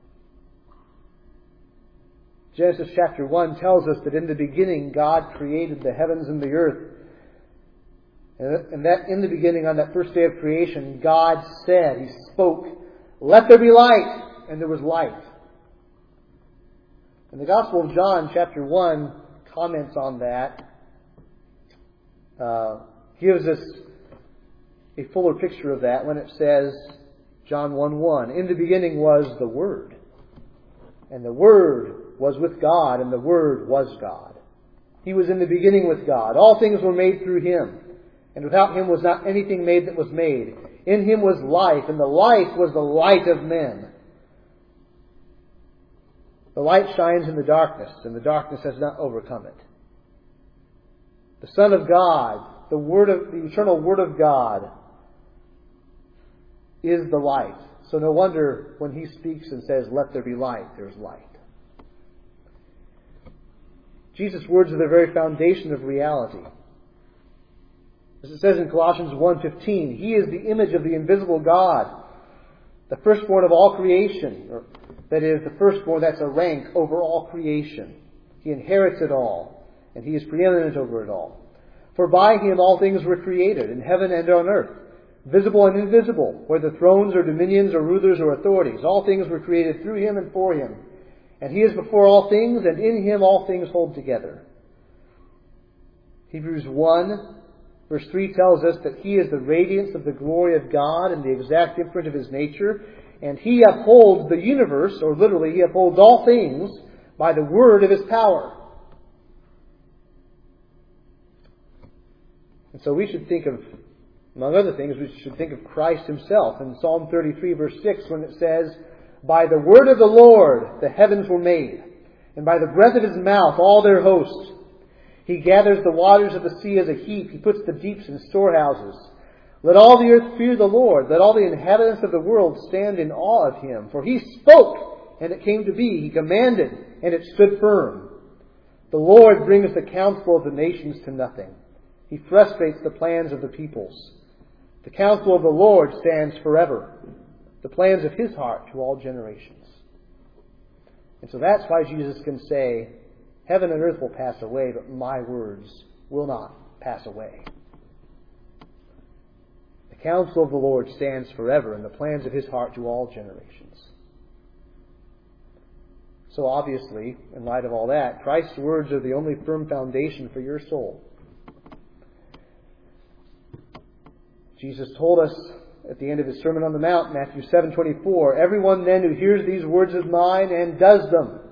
Speaker 1: Genesis chapter one tells us that in the beginning God created the heavens and the earth. And that in the beginning, on that first day of creation, God said, He spoke, let there be light, and there was light. And the Gospel of John chapter one comments on that, uh, gives us a fuller picture of that when it says, John one one, in the beginning was the Word, and the Word was with God, and the Word was God. He was in the beginning with God. All things were made through Him, and without Him was not anything made that was made. In Him was life, and the life was the light of men. The light shines in the darkness, and the darkness has not overcome it. The Son of God, the Word of the eternal Word of God, is the light. So no wonder when He speaks and says, let there be light, there's light. Jesus' words are the very foundation of reality. As it says in Colossians one fifteen, He is the image of the invisible God, the firstborn of all creation. Or, that is, the firstborn, that's a rank over all creation. He inherits it all, and He is preeminent over it all. For by Him all things were created, in heaven and on earth, visible and invisible, whether thrones or dominions or rulers or authorities. All things were created through Him and for Him. And He is before all things, and in Him all things hold together. Hebrews one, verse three tells us that He is the radiance of the glory of God and the exact imprint of His nature. And He upholds the universe, or literally, He upholds all things by the word of His power. And so we should think of, among other things, we should think of Christ Himself in Psalm thirty-three, verse six, when it says, By the word of the Lord the heavens were made, and by the breath of His mouth all their hosts. He gathers the waters of the sea as a heap. He puts the deeps in storehouses. Let all the earth fear the Lord. Let all the inhabitants of the world stand in awe of Him. For He spoke, and it came to be. He commanded, and it stood firm. The Lord brings the counsel of the nations to nothing. He frustrates the plans of the peoples. The counsel of the Lord stands forever, the plans of His heart to all generations. And so that's why Jesus can say, Heaven and earth will pass away, but my words will not pass away. The counsel of the Lord stands forever, and the plans of His heart to all generations. So obviously, in light of all that, Christ's words are the only firm foundation for your soul. Jesus told us at the end of His Sermon on the Mount, Matthew seven twenty-four, Everyone then who hears these words of mine and does them,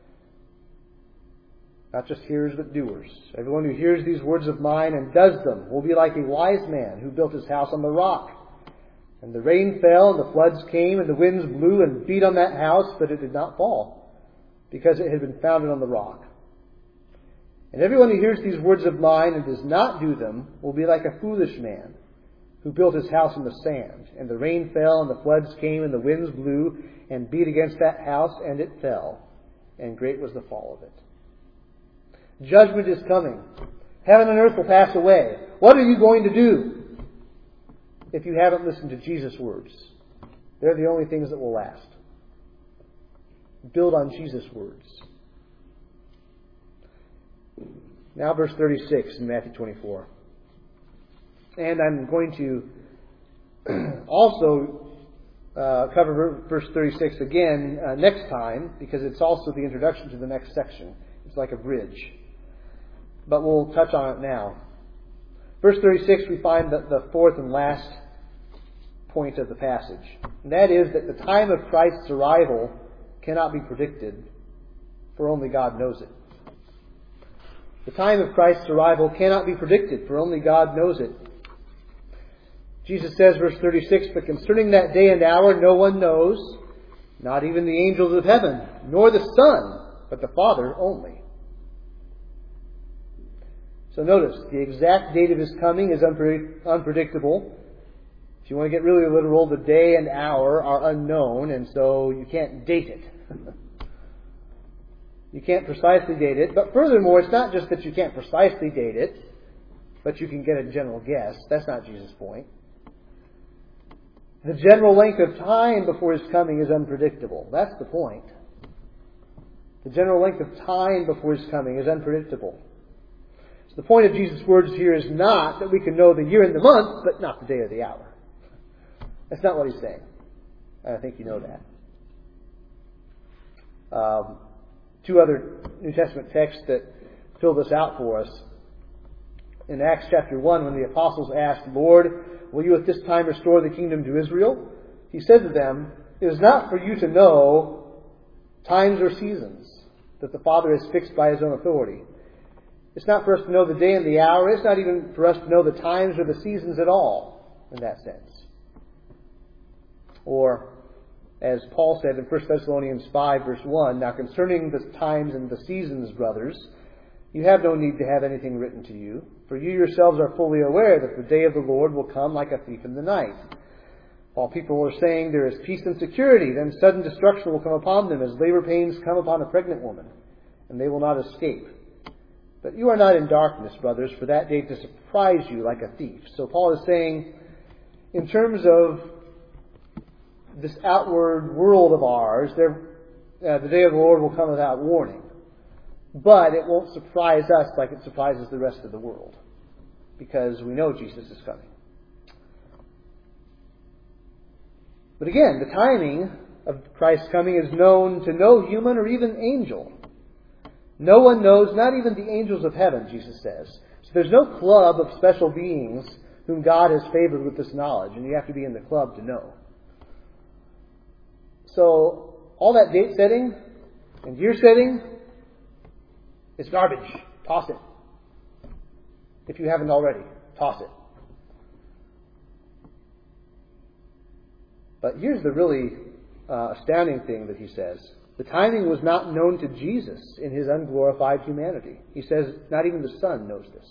Speaker 1: not just hearers but doers, everyone who hears these words of mine and does them will be like a wise man who built his house on the rock. And the rain fell, and the floods came, and the winds blew and beat on that house, but it did not fall, because it had been founded on the rock. And everyone who hears these words of mine and does not do them will be like a foolish man who built his house on the sand. And the rain fell, and the floods came, and the winds blew and beat against that house, and it fell. And great was the fall of it. Judgment is coming. Heaven and earth will pass away. What are you going to do if you haven't listened to Jesus' words? They're the only things that will last. Build on Jesus' words. Now verse thirty-six in Matthew twenty-four. And I'm going to also uh, cover verse thirty-six again uh, next time, because it's also the introduction to the next section. It's like a bridge. But we'll touch on it now. Verse thirty-six, we find the, the fourth and last point of the passage. And that is that the time of Christ's arrival cannot be predicted, for only God knows it. The time of Christ's arrival cannot be predicted, for only God knows it. Jesus says, verse thirty-six, But concerning that day and hour no one knows, not even the angels of heaven, nor the Son, but the Father only. So notice, the exact date of His coming is unpredict- unpredictable. If you want to get really literal, the day and hour are unknown, and so you can't date it. You can't precisely date it. But furthermore, it's not just that you can't precisely date it, but you can get a general guess. That's not Jesus' point. The general length of time before His coming is unpredictable. That's the point. The general length of time before His coming is unpredictable. So the point of Jesus' words here is not that we can know the year and the month, but not the day or the hour. That's not what He's saying. I think you know that. Um, two other New Testament texts that fill this out for us. In Acts chapter one, when the apostles asked, Lord, will you at this time restore the kingdom to Israel? He said to them, It is not for you to know times or seasons that the Father has fixed by His own authority. It's not for us to know the day and the hour. It's not even for us to know the times or the seasons at all, in that sense. Or, as Paul said in First Thessalonians five, verse one, Now concerning the times and the seasons, brothers, you have no need to have anything written to you, for you yourselves are fully aware that the day of the Lord will come like a thief in the night. While people are saying there is peace and security, then sudden destruction will come upon them as labor pains come upon a pregnant woman, and they will not escape. But you are not in darkness, brothers, for that day to surprise you like a thief. So Paul is saying, in terms of this outward world of ours, there, uh, the day of the Lord will come without warning. But it won't surprise us like it surprises the rest of the world, because we know Jesus is coming. But again, the timing of Christ's coming is known to no human or even angel. No one knows, not even the angels of heaven, Jesus says. So there's no club of special beings whom God has favored with this knowledge, and you have to be in the club to know. So all that date setting and year setting is garbage. Toss it. If you haven't already, toss it. But here's the really uh, astounding thing that he says. The timing was not known to Jesus in his unglorified humanity. He says not even the Son knows this.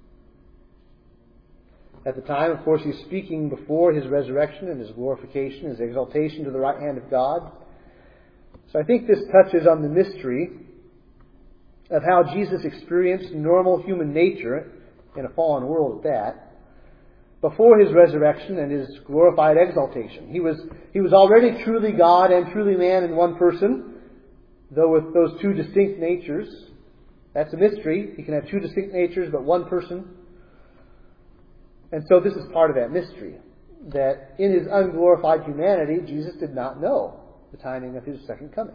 Speaker 1: At the time, of course, he's speaking before his resurrection and his glorification, his exaltation to the right hand of God. So I think this touches on the mystery of how Jesus experienced normal human nature in a fallen world at that, before his resurrection and his glorified exaltation. He was, he was already truly God and truly man in one person, though with those two distinct natures. That's a mystery. He can have two distinct natures, but one person. And so this is part of that mystery, that in his unglorified humanity, Jesus did not know the timing of his second coming.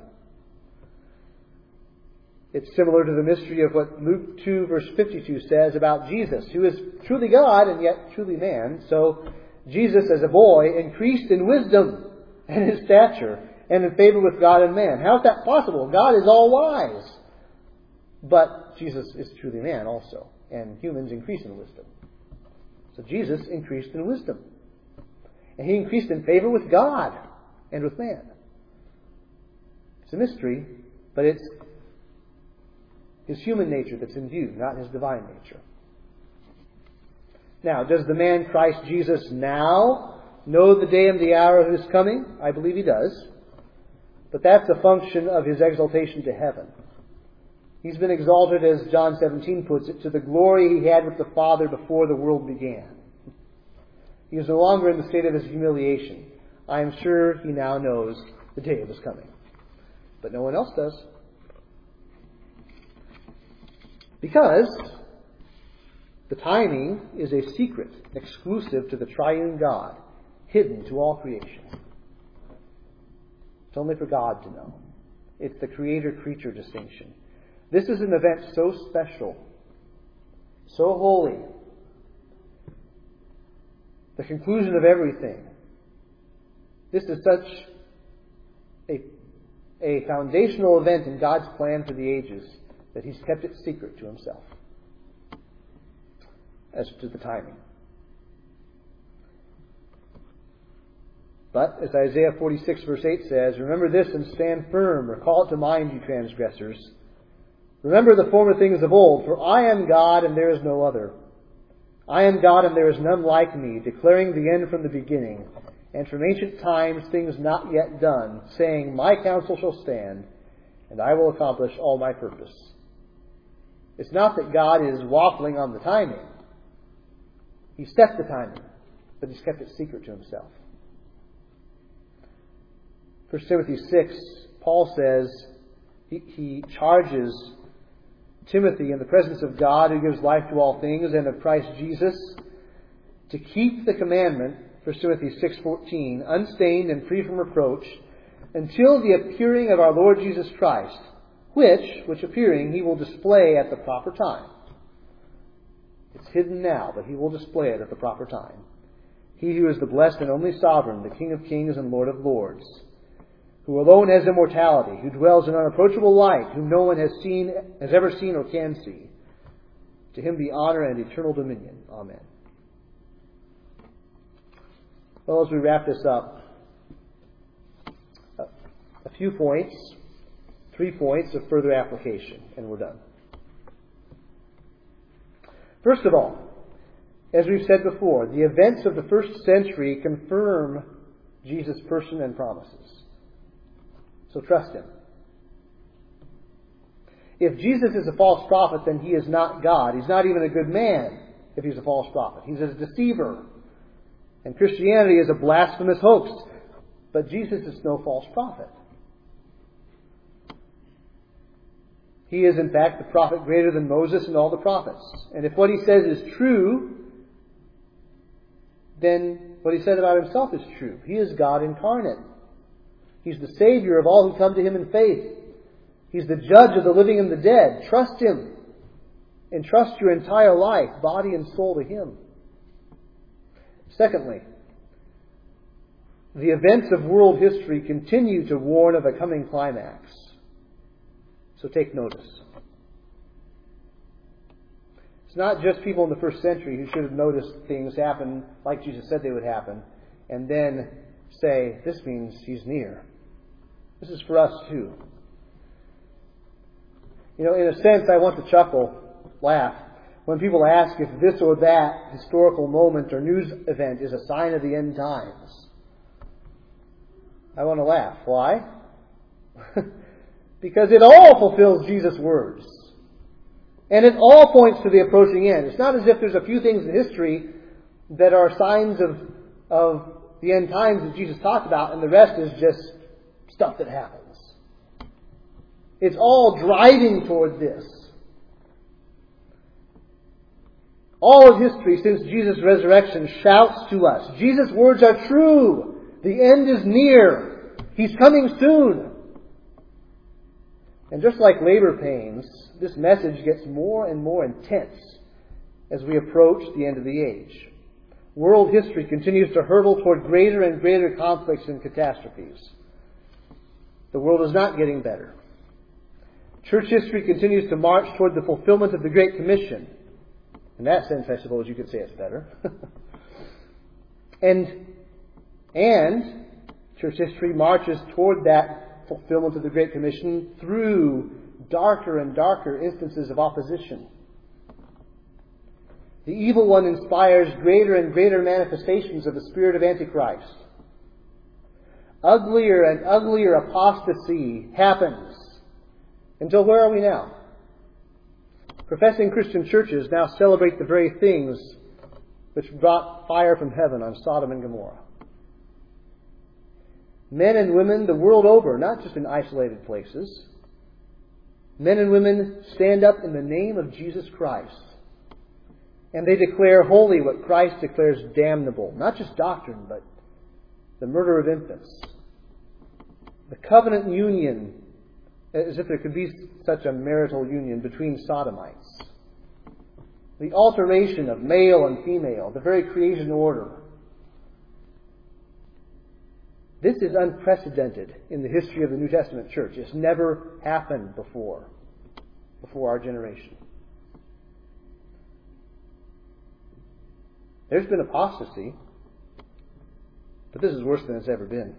Speaker 1: It's similar to the mystery of what Luke two verse fifty-two says about Jesus, who is truly God and yet truly man. So Jesus as a boy increased in wisdom and in stature and in favor with God and man. How is that possible? God is all wise. But Jesus is truly man also, and humans increase in wisdom. So Jesus increased in wisdom. And he increased in favor with God and with man. It's a mystery, but it's his human nature that's in view, not his divine nature. Now, does the man Christ Jesus now know the day and the hour of his coming? I believe he does. But that's a function of his exaltation to heaven. He's been exalted, as John seventeen puts it, to the glory he had with the Father before the world began. He is no longer in the state of his humiliation. I am sure he now knows the day of his coming. But no one else does. Because the timing is a secret exclusive to the triune God, hidden to all creation. It's only for God to know. It's the creator-creature distinction. This is an event so special, so holy, the conclusion of everything. This is such a, a foundational event in God's plan for the ages that he's kept it secret to himself as to the timing. But, as Isaiah forty-six verse eight says, remember this and stand firm, or call it to mind, you transgressors. Remember the former things of old, for I am God and there is no other. I am God and there is none like me, declaring the end from the beginning, and from ancient times things not yet done, saying, my counsel shall stand, and I will accomplish all my purpose. It's not that God is waffling on the timing. He set the timing, but he's kept it secret to himself. First Timothy six, Paul says, he, he charges Timothy in the presence of God who gives life to all things and of Christ Jesus to keep the commandment, First Timothy six fourteen, unstained and free from reproach until the appearing of our Lord Jesus Christ, which, which appearing he will display at the proper time. It's hidden now, but he will display it at the proper time. He who is the blessed and only sovereign, the King of kings and Lord of lords, who alone has immortality, who dwells in unapproachable light, whom no one has seen, has ever seen or can see. To him be honor and eternal dominion. Amen. Well, as we wrap this up, a few points, three points of further application, and we're done. First of all, as we've said before, the events of the first century confirm Jesus' person and promises. So trust him. If Jesus is a false prophet, then he is not God. He's not even a good man if he's a false prophet. He's a deceiver. And Christianity is a blasphemous hoax. But Jesus is no false prophet. He is, in fact, the prophet greater than Moses and all the prophets. And if what he says is true, then what he said about himself is true. He is God incarnate. He's the Savior of all who come to him in faith. He's the judge of the living and the dead. Trust him. Entrust your entire life, body and soul, to him. Secondly, the events of world history continue to warn of a coming climax. So take notice. It's not just people in the first century who should have noticed things happen like Jesus said they would happen, and then say, this means he's near. This is for us too. You know, in a sense, I want to chuckle, laugh, when people ask if this or that historical moment or news event is a sign of the end times. I want to laugh. Why? Because it all fulfills Jesus' words. And it all points to the approaching end. It's not as if there's a few things in history that are signs of, of the end times that Jesus talked about, and the rest is just stuff that happens. It's all driving toward this. All of history since Jesus' resurrection shouts to us, Jesus' words are true. The end is near. He's coming soon. And just like labor pains, this message gets more and more intense as we approach the end of the age. World history continues to hurtle toward greater and greater conflicts and catastrophes. The world is not getting better. Church history continues to march toward the fulfillment of the Great Commission. In that sense, I suppose you could say it's better. and, and church history marches toward that fulfillment of the Great Commission through darker and darker instances of opposition. The evil one inspires greater and greater manifestations of the spirit of Antichrist. Uglier and uglier apostasy happens. Until where are we now? Professing Christian churches now celebrate the very things which brought fire from heaven on Sodom and Gomorrah. Men and women the world over, not just in isolated places, men and women stand up in the name of Jesus Christ. And they declare holy what Christ declares damnable. Not just doctrine, but the murder of infants. The covenant union, as if there could be such a marital union between sodomites. The alteration of male and female, the very creation order. This is unprecedented in the history of the New Testament church. It's never happened before, before our generation. There's been apostasy, but this is worse than it's ever been.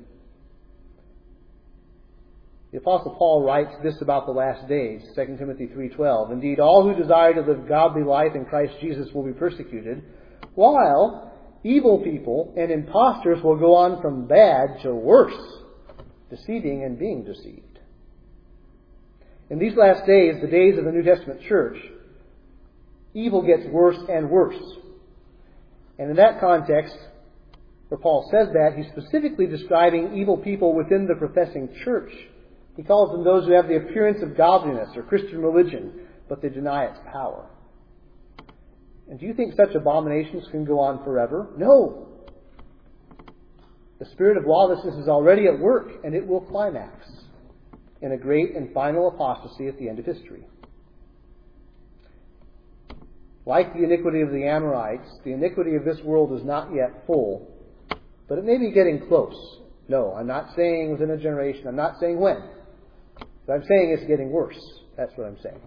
Speaker 1: The Apostle Paul writes this about the last days, Second Timothy three twelve. Indeed, all who desire to live godly life in Christ Jesus will be persecuted, while evil people and impostors will go on from bad to worse, deceiving and being deceived. In these last days, the days of the New Testament church, evil gets worse and worse. And in that context, where Paul says that, he's specifically describing evil people within the professing church. He calls them those who have the appearance of godliness or Christian religion, but they deny its power. And do you think such abominations can go on forever? No. The spirit of lawlessness is already at work, and it will climax in a great and final apostasy at the end of history. Like the iniquity of the Amorites, the iniquity of this world is not yet full, but it may be getting close. No, I'm not saying within a generation. I'm not saying when. But I'm saying it's getting worse. That's what I'm saying.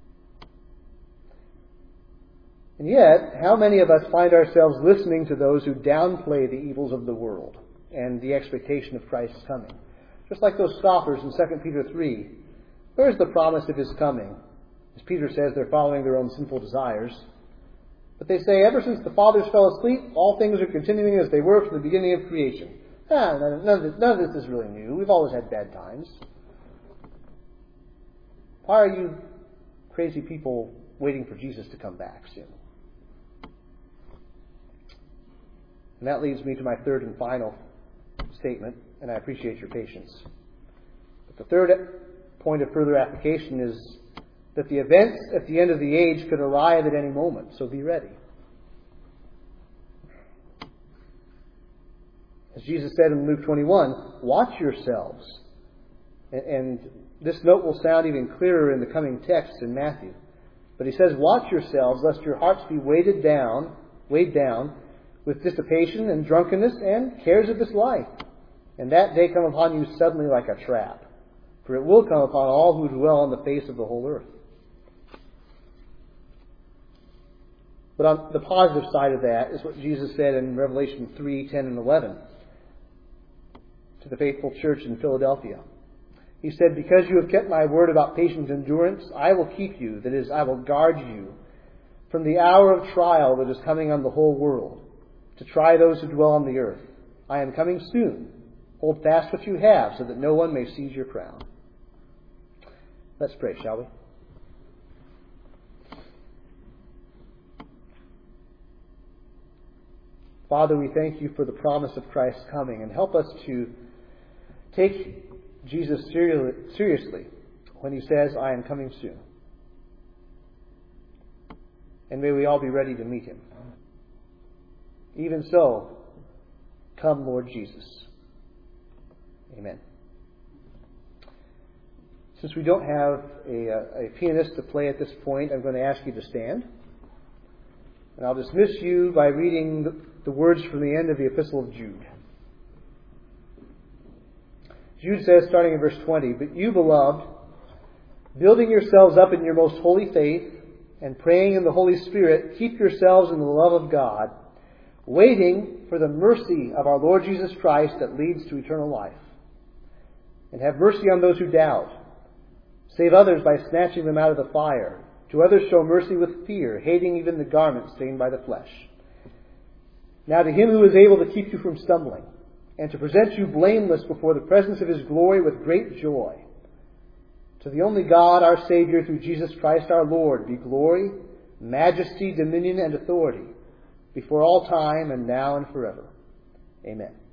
Speaker 1: And yet, how many of us find ourselves listening to those who downplay the evils of the world and the expectation of Christ's coming? Just like those scoffers in Second Peter three. Where's the promise of His coming? As Peter says, they're following their own sinful desires. But they say, ever since the fathers fell asleep, all things are continuing as they were from the beginning of creation. Ah, none, none, of this, none of this is really new. We've always had bad times. Why are you crazy people waiting for Jesus to come back soon. And that leads me to my third and final statement, and I appreciate your patience. But the third point of further application is that the events at the end of the age could arrive at any moment, so be ready. As Jesus said in Luke twenty-one, watch yourselves. And this note will sound even clearer in the coming text in Matthew. But he says, watch yourselves, lest your hearts be weighted down, weighed down with dissipation and drunkenness and cares of this life, and that day come upon you suddenly like a trap. For it will come upon all who dwell on the face of the whole earth. But on the positive side of that is what Jesus said in Revelation three, ten, and eleven to the faithful church in Philadelphia. He said, because you have kept my word about patient endurance, I will keep you, that is, I will guard you from the hour of trial that is coming on the whole world, to try those who dwell on the earth. I am coming soon. Hold fast what you have, so that no one may seize your crown. Let's pray, shall we? Father, we thank you for the promise of Christ's coming, and help us to take Jesus seriously when he says, I am coming soon. And may we all be ready to meet him. Even so, come, Lord Jesus. Amen. Since we don't have a, a pianist to play at this point, I'm going to ask you to stand. And I'll dismiss you by reading the, the words from the end of the Epistle of Jude. Jude says, starting in verse twenty, but you, beloved, building yourselves up in your most holy faith and praying in the Holy Spirit, keep yourselves in the love of God, waiting for the mercy of our Lord Jesus Christ that leads to eternal life. And have mercy on those who doubt. Save others by snatching them out of the fire. To others show mercy with fear, hating even the garment stained by the flesh. Now to him who is able to keep you from stumbling, and to present you blameless before the presence of his glory with great joy. To the only God, our Savior, through Jesus Christ our Lord, be glory, majesty, dominion, and authority, before all time and now and forever. Amen.